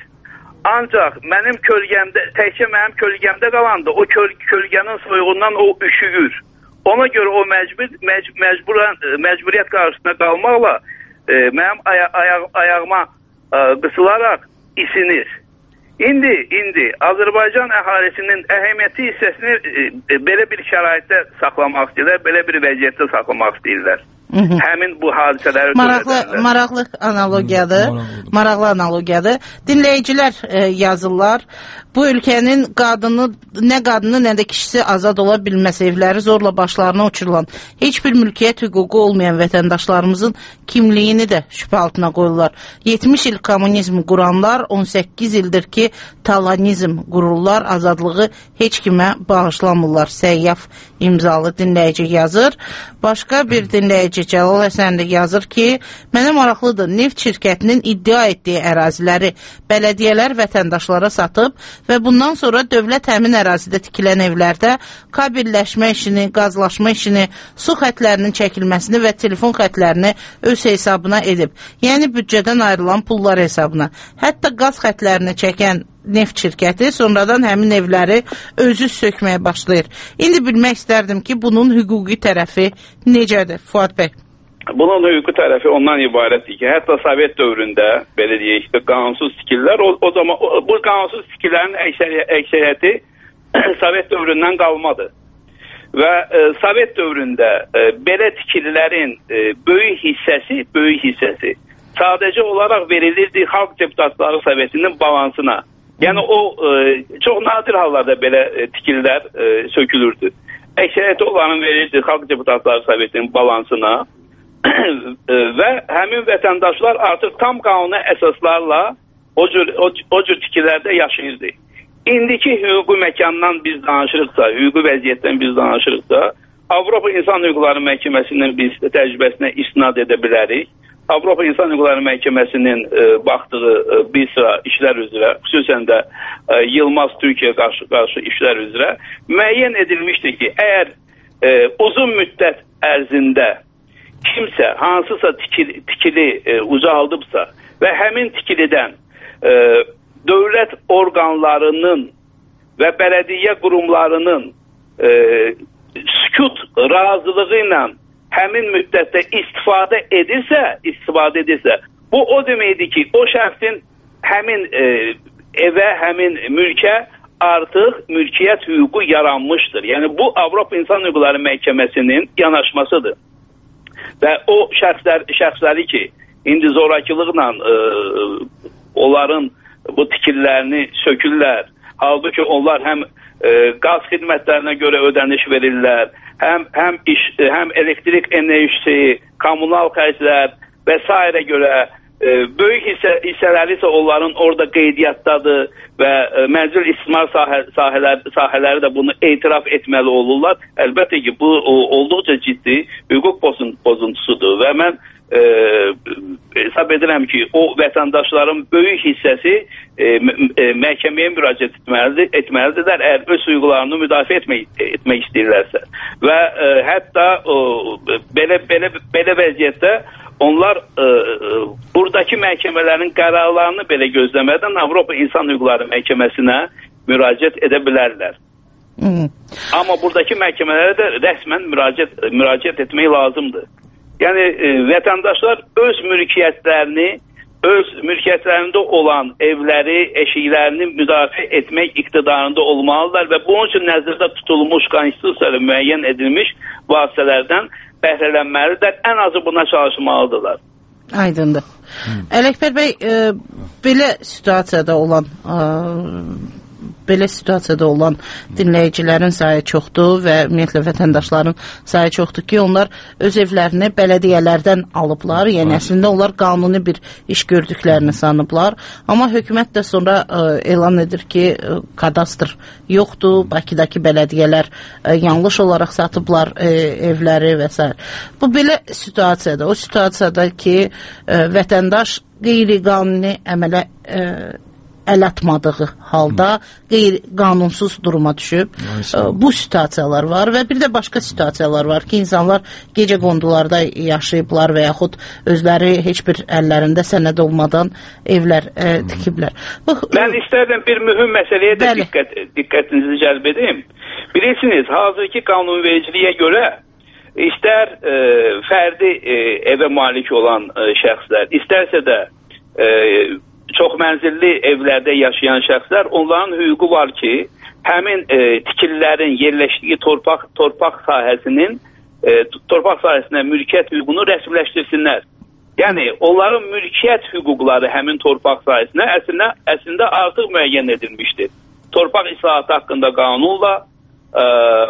Ancaq mənim kölgəmdə, təkcə mənim kölgəmdə qalanda o köl, kölgənin soyuğundan o üşüyür. Ona görə o məcbur, mec, məcburan, məcburiyyət qarşısında qalmaqla e, mənim aya, aya, ayağıma e, qısılaraq isinir. İndi, indi Azərbaycan əhalisinin əhəmiyyətli hissəsini e, belə bir şəraitdə saxlamaq istəyirlər, belə bir vəziyyətdə saxlamaq istəyirlər. Hı -hı. Həmin bu hadisələri maraqlı, maraqlı analogiyadır. Maraqlı, maraqlı analogiyadır. Dinləyicilər e, yazırlar. Bu ölkənin qadını, nə qadını, nə də kişisi azad ola bilməz, evləri zorla başlarına uçurulan, heç bir mülkiyyət hüququ olmayan vətəndaşlarımızın kimliyini də şübhə altına qoyurlar. yetmiş il kommunizm quranlar, on səkkiz ildir ki talanizm qururlar, azadlığı heç kimə bağışlamırlar. Səyyaf imzalı dinləyici yazır. Başqa bir dinləyici Cəlal Həsənli yazır ki, mənə maraqlıdır, neft şirkətinin iddia etdiyi əraziləri bələdiyyələr vətəndaşlara satıb və bundan sonra dövlət həmin ərazidə tikilən evlərdə kabelləşmə işini, qazlaşma işini, su xətlərinin çəkilməsini və telefon xətlərini öz hesabına edib. Yəni büdcədən ayrılan pullar hesabına. Hətta qaz xətlərini çəkən neft şirkəti sonradan həmin evləri özü sökməyə başlayır. İndi bilmək istərdim ki, bunun hüquqi tərəfi necədir, Fuad bəy? Bunun hüquqi tərəfi ondan ibarətdir ki, hətta Sovet dövründə, belə deyək ki, qanunsuz tikillər, o, o zaman o, bu qanunsuz tikillərin əksəriyyəti Sovet dövründən qalmadı. Və e, Sovet dövründə e, belə tikililərin e, böyük hissəsi, böyük hissəsi sadəcə olaraq verilirdi Xalq Deputatları Sovetinin balansına. Yəni o e, çox nadir hallarda belə e, tikililər e, sökülürdü. Əksəriyyəti olanın verilirdi Xalq Deputatları Sovetinin balansına e, və həmin vətəndaşlar artıq tam qanuni əsaslarla o cür, o, o cür tikillərdə yaşayırdı. İndiki hüquqi məkandan biz danışırıqsa, hüquqi vəziyyətdən biz danışırıqsa, Avropa İnsan Hüquqları Məhkəməsinin biz təcrübəsinə istinad edə bilərik. Avropa İnsan Hüquqları Məhkəməsinin e, baxdığı e, bir sıra işlər üzrə, xüsusən də e, Yılmaz Türkiyə qarşı, qarşı işlər üzrə müəyyən edilmişdir ki, əgər e, uzun müddət ərzində kimsə hansısa tikili, tikili e, ucaldıbsa və həmin tikilidən e, dövlət orqanlarının və bələdiyyə qurumlarının e, sükut razılığı ilə həmin müddətdə istifadə edirsə, istifadə edirsə, bu o deməkdir ki, o şəxsin həmin e, evə, həmin mülkə artıq mülkiyyət hüququ yaranmışdır. Yəni bu Avropa İnsan Hüquqları Məhkəməsinin yanaşmasıdır. Və o şəxslər, şəxsləri ki, indi zorakılıqla e, onların bu tikililərini sökürlər, halbuki onlar həm e, qaz xidmətlərinə görə ödəniş verirlər, həm həm iş, həm elektrik enerjisi, kommunal xərclər və s. görə e, böyük hissə, hissələri isə onların orada qeydiyyatdadır və e, məncul istismar sahə, sahələr, sahələri də bunu etiraf etməli olurlar. Əlbəttə ki, bu o, olduqca ciddi hüquq pozuntusudur və mən e, hesab edirəm ki, o vətəndaşların böyük hissəsi e, e, məhkəməyə müraciət etməlidir, etməlidirlər, əgər öz hüquqlarını müdafiə etmək, etmək istəyirlərsə. Və e, hətta o, belə, belə, belə vəziyyətdə onlar e, buradakı məhkəmələrin qərarlarını belə gözləmədən Avropa İnsan Hüquqları Məhkəməsinə müraciət edə bilərlər. Hı. Amma buradakı məhkəmələrə də rəsmən müraciət, müraciət etmək lazımdır. Yəni e, vətəndaşlar öz mülkiyyətlərini, öz mülkiyyətlərində olan evləri, eşiklərini müdafiə etmək iqtidarında olmalıdırlar və bunun üçün nəzərdə tutulmuş konstitusiyayla müəyyən edilmiş vasitələrdən bəhrələnməlidirlər, ən azı buna çalışmalıdırlar. Aydındır. Ələkbər bəy, e, belə situasiyada olan e, belə situasiyada olan dinləyicilərin sayı çoxdur və ümumiyyətlə vətəndaşların sayı çoxdur ki, onlar öz evlərini bələdiyyələrdən alıblar. Yəni əslində onlar qanuni bir iş gördüklərini sanıblar. Amma hökumət də sonra ə, elan edir ki, ə, kadastr yoxdur. Bakıdakı bələdiyyələr ə, yanlış olaraq satıblar ə, evləri və s. Bu belə situasiyada, o situasiyada ki, ə, vətəndaş qeyri-qanuni əmələ ə, əl atmadığı halda qeyri-qanunsuz duruma düşüb. Bu situasiyalar var və bir də başqa situasiyalar var ki, insanlar gecə qondularda yaşayıblar və yaxud özləri heç bir əllərində sənəd olmadan evlər ə, tikiblər. Bu, mən istərdim bir mühüm məsələyə də diqqət, diqqətinizi cəlb edeyim. Bilirsiniz, hazırki qanunvericiliyə görə istər e, fərdi e, evə malik olan e, şəxslər, istərsə də e, çox mənzilli evlərdə yaşayan şəxslər, onların hüququ var ki, həmin e, tikililərin yerləşdiyi torpaq torpaq sahəsinin e, torpaq sahəsinə mülkiyyət hüququnu rəsmiləşdirsinlər. Yəni onların mülkiyyət hüquqları həmin torpaq sahəsinə əslində, əslində artıq müəyyən edilmişdir. Torpaq islahatı haqqında qanunla e,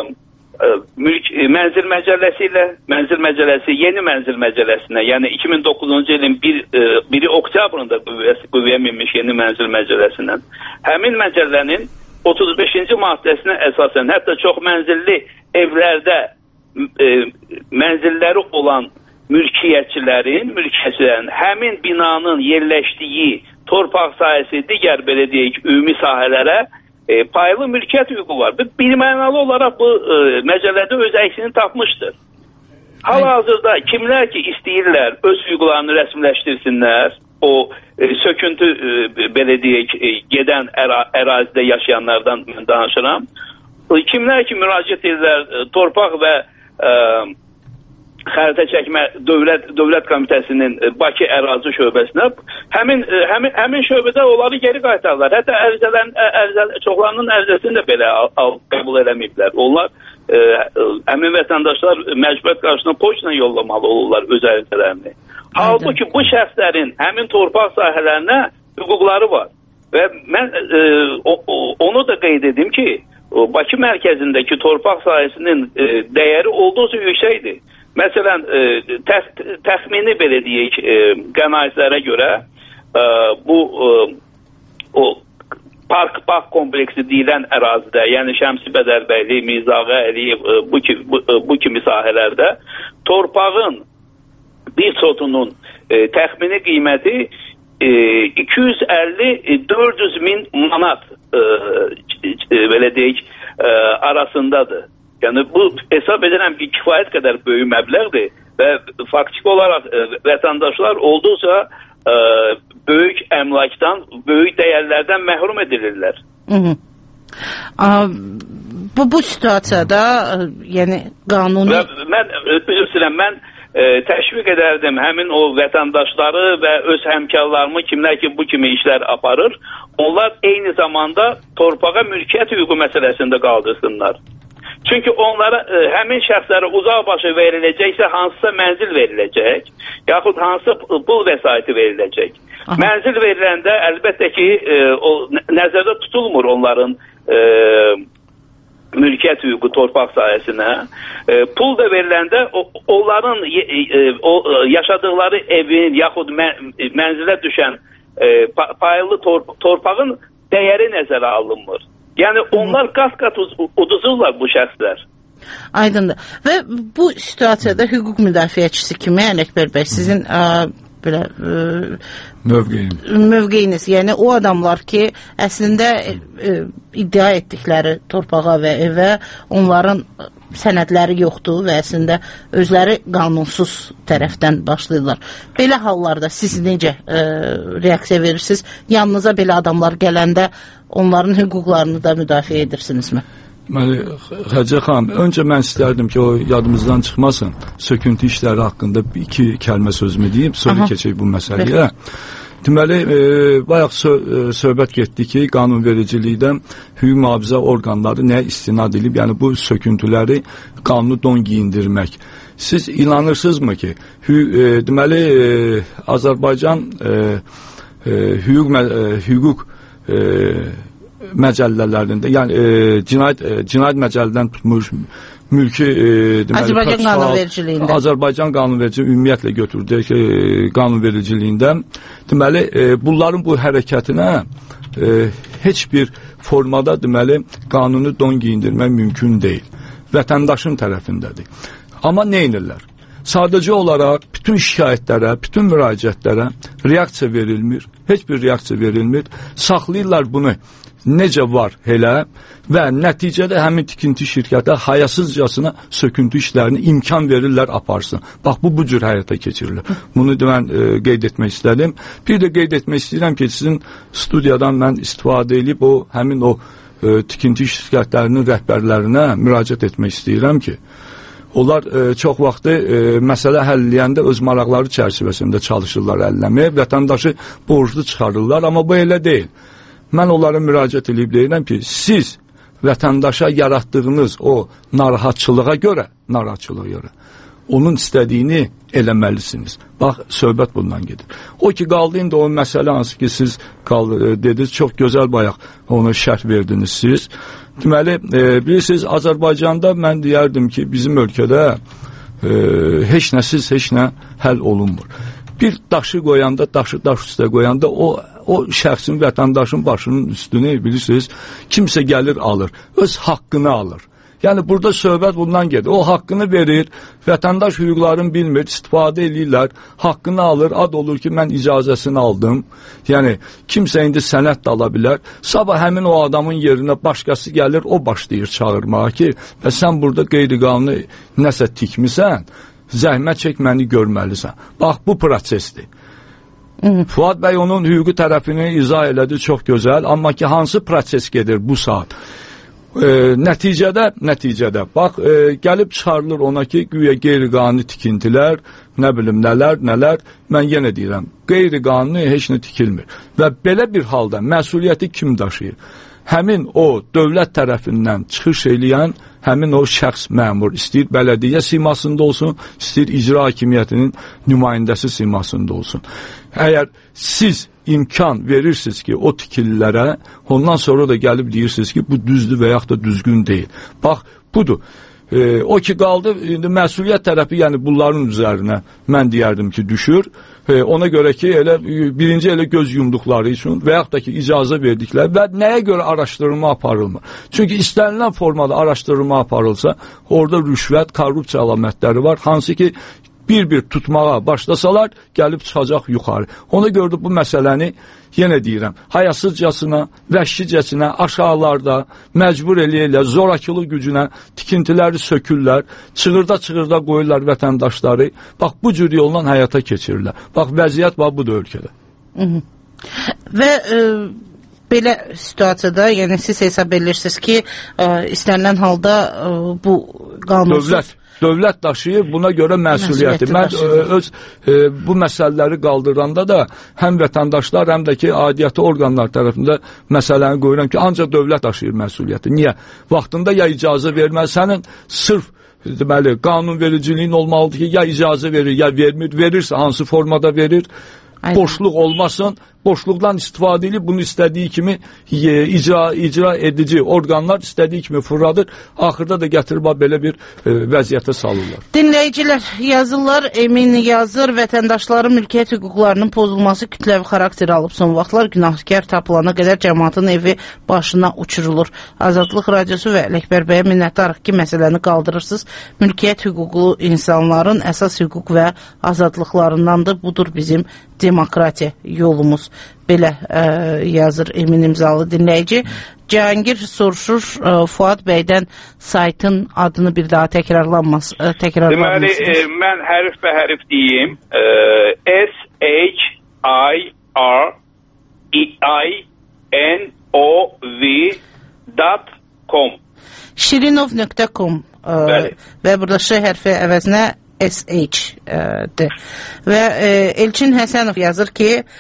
e, mülk, e, mənzil məcəlləsi ilə mənzil məcəlləsi yeni mənzil məcəlləsinə, yəni iki min doqquzuncu ilin biri oktyabrında qüvvəyə minmiş yeni mənzil məcəlləsindən həmin məcəllənin otuz beşinci maddəsinə əsasən hətta çox mənzilli evlərdə e, mənzilləri olan mülkiyyətçilərin, mülkiyyətçilərin həmin binanın yerləşdiyi torpaq sahəsi digər belə deyək ümumi sahələrə e, paylı mülkiyyət hüququ var. Bir mənalı olaraq bu e, məcəllədə öz əksini tapmışdır. Hal-hazırda kimlər ki istəyirlər öz hüquqlarını rəsmiləşdirsinlər, o e, söküntü e, belə deyək e, gedən əra ərazidə yaşayanlardan mən danışıram. E, kimlər ki müraciət edirlər e, torpaq və e, xəritə çəkmə dövlət dövlət komitəsinin e, Bakı ərazi şöbəsinə həmin e, həmin həmin şöbədə onları geri qaytarırlar. Hətta ərizələrin ərizə çoxlarının ərizəsini də belə al, al, qəbul eləməyiblər. Onlar e, həmin vətəndaşlar məcburiyyət qarşısında poçtla yollamalı olurlar öz ərizələrini. Halbuki bu şəxslərin həmin torpaq sahələrinə hüquqları var. Və mən e, o, o, onu da qeyd edim ki, Bakı mərkəzindəki torpaq sahəsinin e, dəyəri olduqca yüksəkdir. Məsələn, e, təx təxmini belə deyək, e, qənaətlərə görə e, bu e, o park park kompleksi deyilən ərazidə, yəni Şəmsi Bədərbəyli, Mirzağa Əliyev e, bu, bu, bu kimi sahələrdə torpağın bir sotunun e, təxmini qiyməti e, iki yüz əlli dörd yüz min manat e, e, belə deyək e, arasındadır. Yəni bu hesab edirəm ki, kifayət qədər böyük məbləğdir və faktiki olaraq e, vətəndaşlar olduqca e, böyük əmlakdan, böyük dəyərlərdən məhrum edilirlər. Hı -hı. A, bu bu situasiyada e, yəni qanuni və mən üzrəm mən e, təşviq edərdim həmin o vətəndaşları və öz həmkarlarımı, kimlər ki bu kimi işlər aparır, onlar eyni zamanda torpağa mülkiyyət hüququ məsələsində qaldırsınlar. Çünki onlara e, həmin şəxslərə uzaq başı veriləcəksə hansısa mənzil veriləcək, yaxud hansı pul vəsaiti veriləcək. Aha. Mənzil veriləndə əlbəttə ki e, o nəzərdə tutulmur onların e, mülkiyyət hüququ torpaq sahəsinə. E, pul da veriləndə o, onların e, e, o, yaşadıkları evin yaxud mən, mənzilə düşən e, paylı tor torpağın dəyəri nəzərə alınmır. Yəni onlar qat-qat uduzurlar bu şəxslər. Aydındır. Və bu situasiyada hüquq müdafiəçisi kimi Ələkbər bəy sizin ə, belə ə, mövqeyiniz. mövqeyiniz, yəni o adamlar ki, əslində ə, iddia etdikləri torpağa və evə onların sənədləri yoxdur və əslində özləri qanunsuz tərəfdən başlayırlar. Belə hallarda siz necə ə, reaksiya verirsiniz? Yanınıza belə adamlar gələndə onların hüquqlarını da müdafiə edirsinizmi? Deməli, Xədicə xanım, öncə mən istərdim ki, o yadımızdan çıxmasın, söküntü işləri haqqında iki kəlmə sözümü deyim, sonra Aha. keçək bu məsələyə. Deməli, e, bayaq sö söhbət getdi ki, qanunvericilikdən hüquq mühafizə orqanları nə istinad edib, yəni bu söküntüləri qanunu don giyindirmək. siz inanırsınızmı ki hü, e, deməli e, Azərbaycan e, e, hüquq e, hüquq e, məcəllələrində, yəni e, cinayət e, cinayət məcəllədən tutmuş mülki e, deməli Azərbaycan qanunvericiliyində Azərbaycan qanunvericiliyi ümumiyyətlə götürdük e, qanunvericiliyində deməli e, bunların bu hərəkətinə e, heç bir formada deməli qanunu don giyindirmək mümkün deyil. Vətəndaşın tərəfindədir. Amma nə edirlər? Sadəcə olaraq bütün şikayətlərə, bütün müraciətlərə reaksiya verilmir. Heç bir reaksiya verilmir. Saxlayırlar bunu necə var elə və nəticədə həmin tikinti şirkətə hayasızcasına söküntü işlərini imkan verirlər aparsın. Bax, bu bu cür həyata keçirilir. Bunu mən e, qeyd etmək istədim. Bir də qeyd etmək istəyirəm ki, sizin studiyadan mən istifadə edib o həmin o e, tikinti şirkətlərinin rəhbərlərinə müraciət etmək istəyirəm ki, onlar e, çox vaxtı e, məsələ həll edəndə öz maraqları çərçivəsində çalışırlar əlləməyə, vətəndaşı borclu çıxarırlar, amma bu elə deyil. Mən onlara müraciət edib deyirəm ki, siz vətəndaşa yaratdığınız o narahatçılığa görə, narahatçılığa görə onun istədiyini eləməlisiniz. Bax, söhbət bundan gedir. O ki, qaldı indi o məsələ hansı ki, siz qaldı, dediniz, çox gözəl bayaq onu şərh verdiniz siz. Deməli, e, bilirsiniz, Azərbaycanda mən deyərdim ki, bizim ölkədə e, heç nəsiz, heç nə həll olunmur. Bir daşı qoyanda, daşı daş üstə qoyanda o o şəxsin, vətəndaşın başının üstünü bilirsiniz, kimsə gəlir alır, öz haqqını alır. Yəni burada söhbət bundan gedir. O haqqını verir, vətəndaş hüquqlarını bilmir, istifadə edirlər, haqqını alır, ad olur ki, mən icazəsini aldım. Yəni kimsə indi sənət də ala bilər. Sabah həmin o adamın yerinə başqası gəlir, o başlayır çağırmağa ki, və sən burada qeyri-qanuni nəsə tikmisən, zəhmət çək, məni görməlisən. Bax, bu prosesdir. Fuad bəy onun hüquqi tərəfini izah elədi, çox gözəl, amma ki, hansı proses gedir bu saat? E, nəticədə, nəticədə, bax, e, gəlib çıxarılır ona ki, güya qeyri-qanuni tikintilər, nə bilim, nələr, nələr, mən yenə deyirəm, qeyri-qanuni heç nə tikilmir. Və belə bir halda məsuliyyəti kim daşıyır? Həmin o dövlət tərəfindən çıxış eləyən həmin o şəxs məmur, istəyir bələdiyyə simasında olsun, istəyir icra hakimiyyətinin nümayəndəsi simasında olsun. Əgər siz imkan verirsiniz ki, o tikililərə, ondan sonra da gəlib deyirsiniz ki, bu düzdür və yaxud da düzgün deyil. Bax, budur. E, o ki qaldı, indi məsuliyyət tərəfi, yəni bunların üzərinə mən deyərdim ki, düşür. E, ona görə ki, elə birinci elə göz yumduqları üçün və yaxud da ki, icazə verdikləri və nəyə görə araşdırma aparılmır? Çünki istənilən formada araşdırma aparılsa, orada rüşvət, korrupsiya əlamətləri var, hansı ki, bir-bir tutmağa başlasalar, gəlib çıxacaq yuxarı. Ona görə bu məsələni, yenə deyirəm, hayasızcasına, vəhşicəsinə, aşağılarda, məcbur eləyə-elə, zorakılıq gücünə tikintiləri sökürlər, çığırda-çığırda qoyurlar vətəndaşları. Bax, bu cür yolla həyata keçirirlər. Bax, vəziyyət var, budur ölkədə. Hı -hı. Və e, belə situasiyada, yəni siz hesab edirsiniz ki, e, istənilən halda e, bu qanunsuz... Dövlət. Dövlət daşıyır, buna görə məsuliyyəti. Mən öz e, bu məsələləri qaldıranda da həm vətəndaşlar, həm də ki, aidiyyəti orqanlar tərəfində məsələni qoyuram ki, ancaq dövlət daşıyır məsuliyyəti. Niyə? Vaxtında ya icazə verməz, sənin sırf deməli, qanunvericiliyin olmalıdır ki, ya icazə verir, ya vermir, verirsə hansı formada verir, aynen, boşluq olmasın, boşluqdan istifadə edib bunu istədiyi kimi e, icra, icra edici orqanlar istədiyi kimi fırladır, axırda da gətirib belə bir e, vəziyyətə salırlar. Dinləyicilər yazırlar, Emin yazır, vətəndaşların mülkiyyət hüquqlarının pozulması kütləvi xarakter alıb. Son vaxtlar günahkar tapılana qədər cəmaatın evi başına uçurulur. Azadlıq Radiosu və Ələkbər bəyə minnətdarıq ki, məsələni qaldırırsınız. Mülkiyyət hüquqlu insanların əsas hüquq və azadlıqlarındandır. Budur bizim demokratiya yolumuz. Belə ə, yazır Emin imzalı dinləyici. Cahangir soruşur ə, Fuad bəydən saytın adını bir daha təkrarlanmaz. Ə, Deməli, e, mən hərf bə hərf deyim. E, S H I R I N O V dot com Şirinov nöqtə com və burada Ş hərfi əvəzinə S H-dir. Və e, Elçin Həsənov yazır ki,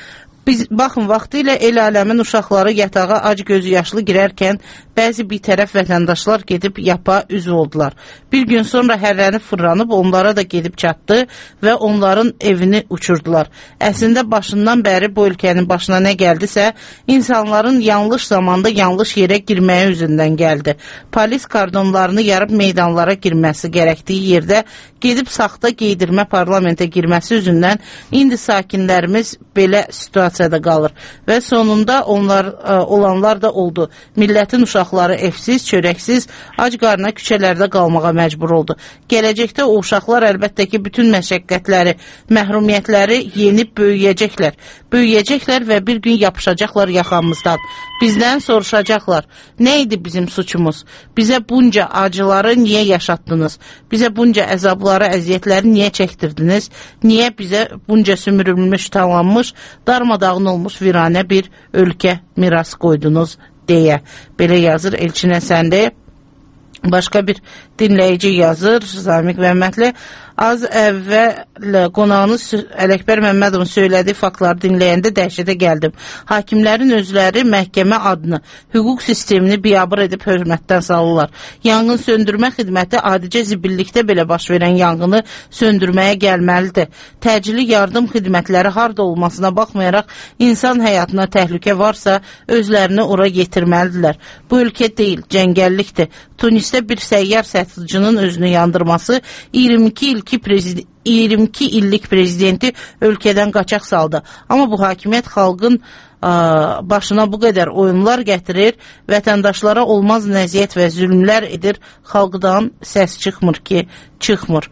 Biz baxın, vaxtı ilə el aləmin uşaqları yatağa ac gözü yaşlı girərkən bəzi bir tərəf vətəndaşlar gedib yapa üzv oldular. Bir gün sonra hərlənib fırlanıb onlara da gedib çatdı və onların evini uçurdular. Əslində başından bəri bu ölkənin başına nə gəldisə, insanların yanlış zamanda yanlış yerə girməyə üzündən gəldi. Polis kordonlarını yarıb meydanlara girməsi gərəkdiyi yerdə gedib saxta geydirmə parlamentə girməsi üzündən indi sakinlərimiz belə situasiyada qalır və sonunda onlar ə, olanlar da oldu. Millətin uşaqları evsiz, çörəksiz, ac qarına küçələrdə qalmağa məcbur oldu. Gələcəkdə o uşaqlar əlbəttə ki, bütün məşəqqətləri, məhrumiyyətləri yenib böyüyəcəklər. Böyüyəcəklər və bir gün yapışacaqlar yaxamızdan. Bizdən soruşacaqlar, nə idi bizim suçumuz? Bizə bunca acıları niyə yaşatdınız? Bizə bunca əzabları, əziyyətləri niyə çəkdirdiniz? Niyə bizə bunca sümürülmüş, talanmış, darmadağın olmuş viranə bir ölkə miras qoydunuz deyə. Belə yazır Elçin Həsənli. Başqa bir dinləyici yazır, Zamiq Məmmədli. Az əvvəl qonağınız Ələkbər Məmmədovun söylədiyi faktları dinləyəndə dəhşətə gəldim. Hakimlərin özləri məhkəmə adını, hüquq sistemini biabır edib hörmətdən salırlar. Yanğın söndürmə xidməti adicə zibillikdə belə baş verən yanğını söndürməyə gəlməlidir. Təcili yardım xidmətləri harda olmasına baxmayaraq insan həyatına təhlükə varsa özlərini ora yetirməlidirlər. Bu ölkə deyil, cəngəllikdir. Tunisdə bir səyyar satıcının özünü yandırması iyirmi iki il iyirmi iki illik prezidenti ölkədən qaçaq saldı. Amma bu hakimiyyət xalqın ə, başına bu qədər oyunlar gətirir, vətəndaşlara olmaz nəziyyət və zülmlər edir, xalqdan səs çıxmır ki, çıxmır.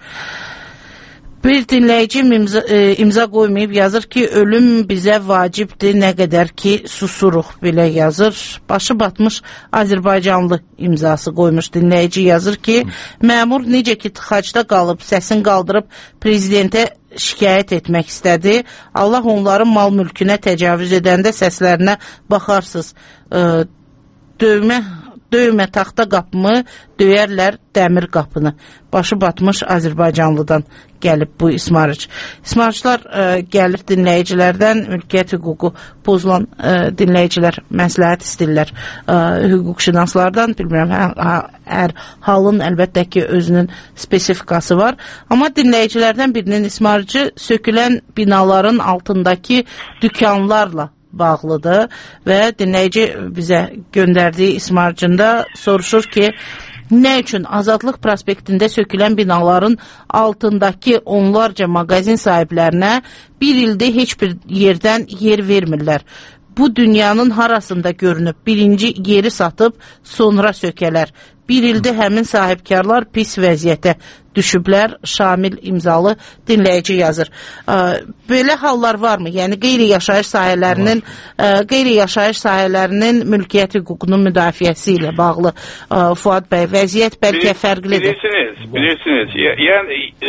Bir dinləyici imza, e, imza qoymayıb yazır ki, ölüm bizə vacibdir, nə qədər ki susuruq, belə yazır. Başı batmış Azərbaycanlı imzası qoymuş dinləyici yazır ki, məmur necə ki tıxacda qalıb, səsin qaldırıb prezidentə şikayət etmək istədi. Allah onların mal mülkünə təcavüz edəndə səslərinə baxarsınız. E, dövmə Döymə taxta qapımı, döyərlər dəmir qapını. Başı batmış Azərbaycanlıdan gəlib bu ismarıc. İsmarıclar ə, gəlir dinləyicilərdən, mülkiyyət hüququ pozulan ə, dinləyicilər məsləhət istəyirlər ə, hüquqşünaslardan. Bilmirəm, hər, hər halın əlbəttə ki özünün spesifikası var. Amma dinləyicilərdən birinin ismarıcı sökülən binaların altındakı dükanlarla bağlıdır və dinləyici bizə göndərdiyi ismarcında soruşur ki, nə üçün Azadlıq prospektində sökülən binaların altındakı onlarca mağazin sahiblərinə bir ildə heç bir yerdən yer vermirlər? Bu dünyanın harasında görünüb, birinci yeri satıb, sonra sökələr. Bir ildə həmin sahibkarlar pis vəziyyətə düşüblər, Şamil imzalı dinləyici yazır. Belə hallar varmı? Yəni qeyri-yaşayış sahələrinin qeyri-yaşayış sahələrinin mülkiyyət hüququnun müdafiəsi ilə bağlı Fuad bəy, vəziyyət bəlkə fərqlidir. Bilirsiniz, bilirsiniz. Yəni e,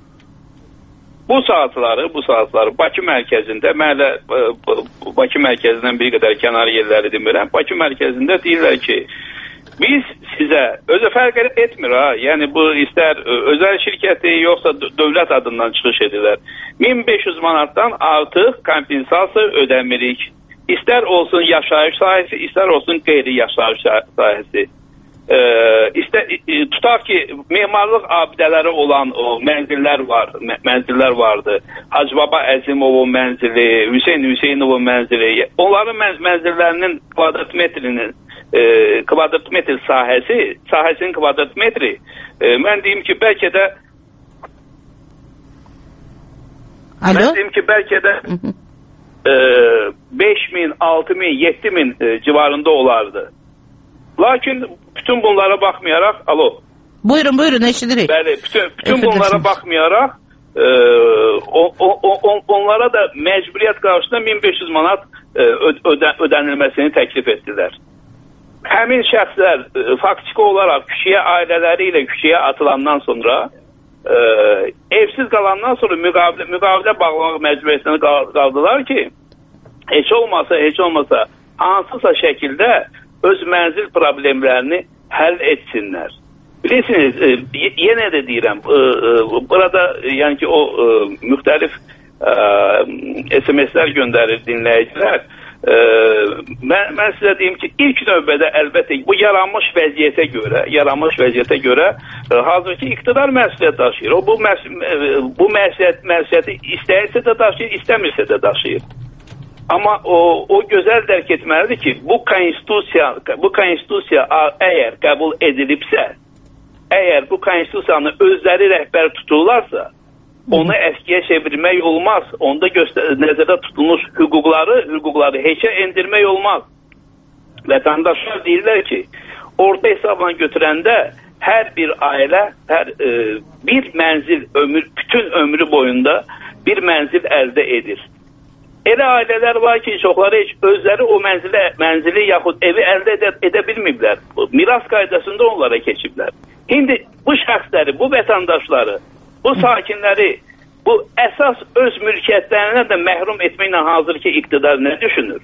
bu saatları, bu saatları Bakı mərkəzində, mən də Bakı mərkəzindən bir qədər kənar yerləri demirəm. Bakı mərkəzində deyirlər ki, biz sizə, özü fərq etmir ha, yəni bu istər özəl şirkəti yoxsa dövlət adından çıxış edirlər. min beş yüz manatdan artıq kompensasiya ödəmirik. İstər olsun yaşayış sahəsi, istər olsun qeyri-yaşayış sahəsi. Ee, istər, tutaq ki, memarlıq abidələri olan o mənzillər var, mənzillər vardı. Hacı Baba Əzimovun mənzili, Hüseyn Hüseynovun mənzili. Onların mənzillərinin kvadrat metrinin E, kvadrat metr sahəsi, sahəsinin kvadrat metri, e, mən deyim ki, bəlkə də Alo? mən deyim ki, bəlkə də e, beş min, altı min, yeddi min e, civarında olardı. Lakin bütün bunlara baxmayaraq, alo. Buyurun, buyurun, eşidirik. Bəli, bütün, bütün bunlara baxmayaraq, e, o, o, o, onlara da məcburiyyət qarşısında min beş yüz manat e, ödə, ödənilməsini təklif etdilər. Həmin şəxslər e, faktiki olaraq kişiyə ailələri ilə kişiyə atılandan sonra e, evsiz qalandan sonra müqavilə, müqavilə bağlamaq məcburiyyətini qaldılar ki, heç olmasa, heç olmasa hansısa şəkildə öz mənzil problemlərini həll etsinlər. Bilirsiniz, e, yenə də deyirəm, e, e, burada yəni ki o e, müxtəlif ə, S M S-lər göndərir dinləyicilər. Ə, mən, mən sizə deyim ki, ilk növbədə əlbəttə bu yaranmış vəziyyətə görə, yaranmış vəziyyətə görə ə, hazırki iqtidar məsuliyyət daşıyır. O bu məs bu məsuliyyət məsuliyyəti istəyirsə də daşıyır, istəmirsə də daşıyır. Amma o o gözəl dərk etməlidir ki, bu konstitusiya bu konstitusiya əgər qəbul edilibsə, əgər bu konstitusiyanı özləri rəhbər tuturlarsa, onu əskiyə çevirmək olmaz. Onda nəzərdə tutulmuş hüquqları, hüquqları heçə endirmək olmaz. Vətəndaşlar deyirlər ki, orta hesabla götürəndə hər bir ailə, hər e, bir mənzil ömür, bütün ömrü boyunda bir mənzil əldə edir. Elə ailələr var ki, çoxları heç özləri o mənzili, mənzili yaxud evi əldə edə, edə bilməyiblər. Miras qaydasında onlara keçiblər. İndi bu şəxsləri, bu vətəndaşları, bu sakinləri, bu əsas öz mülkiyyətlərindən də məhrum etməklə hazırki iqtidar nə düşünür?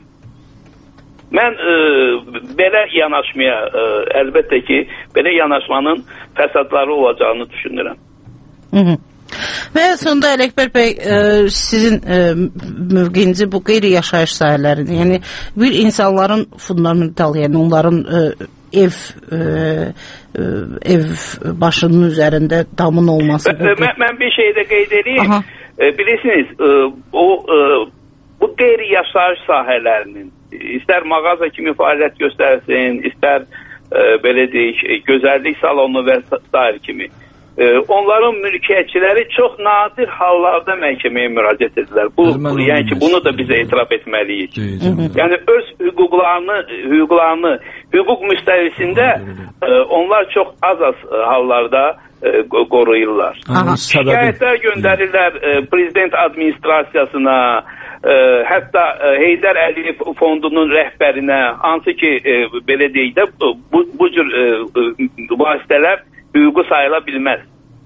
Mən e, belə yanaşmaya, e, əlbəttə ki, belə yanaşmanın fəsadları olacağını düşünürəm. Hı hı. Və sonda Ələkbər bəy, e, sizin e, mövqeyinizi bu qeyri-yaşayış sahələrində, yəni bir insanların fundamental, yəni onların e, ev e, e, ev başının üzərində damın olması. Mən, mən bir şey də qeyd edeyim. E, bilirsiniz, e, o e, bu qeyri-yaşayış sahələrinin istər mağaza kimi fəaliyyət göstərsin, istər e, belə deyək, gözəllik salonu və s. kimi. E, onların mülkiyyətçiləri çox nadir hallarda məhkəməyə müraciət edirlər. Bu, bu yəni ki, bunu da bizə etiraf etməliyik. Yəni öz hüquqlarını, hüquqlarını hüquq müstəvisində e, onlar çox az-az hallarda e, qoruyurlar. Şikayətlər göndərirlər e, prezident administrasiyasına, e, hətta e, Heydər Əliyev fondunun rəhbərinə, hansı ki e, belə deyək də bu, bu cür e, e, vasitələr hüququ sayıla bilməz.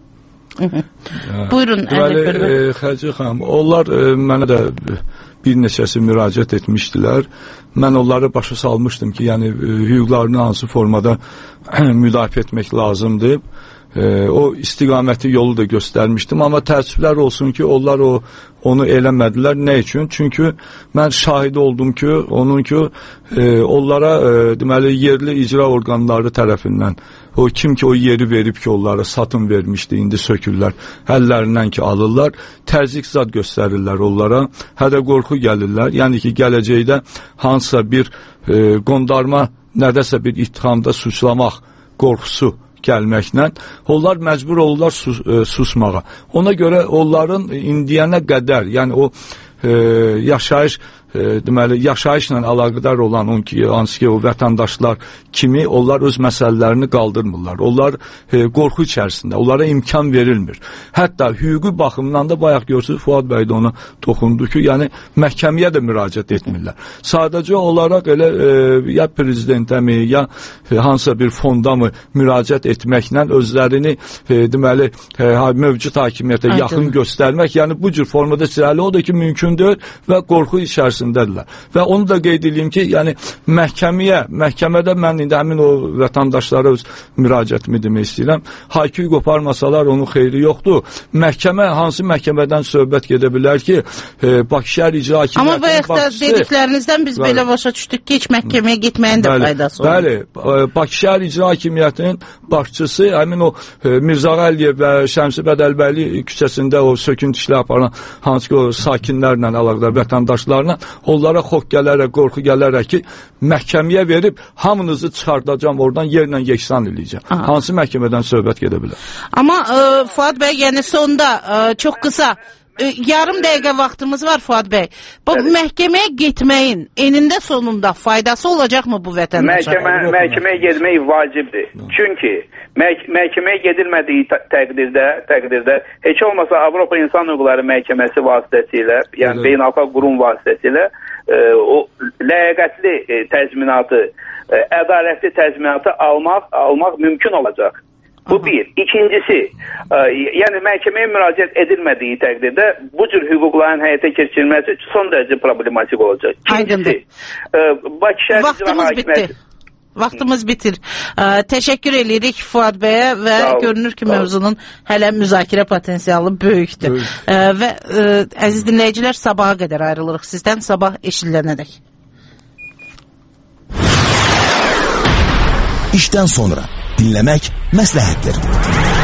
Buyurun. Deməli, e, Xərci xanım, onlar e, mənə də bir neçəsi müraciət etmişdilər. Mən onları başa salmışdım ki, yəni e, hüquqlarını hansı formada müdafiə etmək lazımdır. E, o istiqaməti yolu da göstərmişdim, amma təəssüflər olsun ki, onlar o onu eləmədilər. Nə üçün? Çünki mən şahid oldum ki, onun ki, e, onlara e, deməli yerli icra orqanları tərəfindən o kim ki o yeri verib ki, onlara satın vermişdi, indi sökürlər, əllərindən ki alırlar, təzyiq zad göstərirlər onlara, hədə qorxu gəlirlər. Yəni ki, gələcəkdə hansısa bir e, qondarma, nədəsə bir ittihamda suçlamaq qorxusu gəlməklə, onlar məcbur olurlar sus, e, susmağa. Ona görə onların indiyənə qədər, yəni o e, yaşayış e, deməli yaşayışla əlaqədar olan on ki, hansı ki o vətəndaşlar kimi onlar öz məsələlərini qaldırmırlar. Onlar e, qorxu içərisində, onlara imkan verilmir. Hətta hüquqi baxımdan da bayaq görsünüz, Fuad bəy də ona toxundu ki, yəni məhkəməyə də müraciət etmirlər. Sadəcə olaraq elə e, ya prezidentə mi, ya e, hansısa bir fonda mı müraciət etməklə özlərini e, deməli e, mövcud hakimiyyətə Aydın. yaxın göstərmək, yəni bu cür formada istəyirlər. O da ki mümkündür və qorxu içərisindədirlər. Və onu da qeyd edeyim ki, yəni məhkəməyə, məhkəmədə mən indi həmin o vətəndaşlara öz müraciətimi demək istəyirəm. Hayküy qoparmasalar onun xeyri yoxdur. Məhkəmə hansı məhkəmədən söhbət gedə bilər ki, e, Bakı şəhər icra hakimiyyətinin Amma bayaq da dediklərinizdən biz bəli. belə başa düşdük ki, heç məhkəməyə getməyin də bəli, faydası olur. Bəli, Bakı şəhər icra hakimiyyətinin başçısı həmin o e, Mirzə Əliyev və Şəmsi Bədəlbəyli küçəsində o söküntü işləri aparan hansı ki o sakinlərlə əlaqədar vətəndaşlarla onlara xoş gələrək, qorxu gələrək ki, məhkəməyə verib hamınızı çıxardacağam, oradan yerlə yeksan eləyəcəm. Aha. Hansı məhkəmədən söhbət gedə bilər? Amma e, Fuad bəy, yəni sonda e, çox qısa e, yarım dəqiqə vaxtımız var Fuad bəy. Bu evet. məhkəməyə getməyin enində sonunda faydası olacaqmı bu vətəndaşlara? Məhkəmə, məhkəməyə getmək vacibdir. No. Çünki məhk məhkəməyə gedilmədiyi təqdirdə, təqdirdə heç olmasa Avropa İnsan Hüquqları Məhkəməsi vasitəsilə, yəni beynəlxalq qurum vasitəsilə e, o ləyaqətli e, təzminatı, e, ədalətli təzminatı almaq, almaq mümkün olacaq. Bu bir. İkincisi, e, yəni məhkəməyə müraciət edilmədiyi təqdirdə bu cür hüquqların həyata keçirilməsi son dərəcə problematik olacaq. İkincisi, e, Bakı şəhər icra hakimiyyəti vaxtımız bitir. Ə, təşəkkür edirik Fuad bəyə və görünür ki, mövzunun hələ müzakirə potensialı böyükdür. Böyük. Ə, və ə, əziz dinləyicilər, sabaha qədər ayrılırıq sizdən, sabah eşidilənədək. İşdən sonra dinləmək məsləhətdir.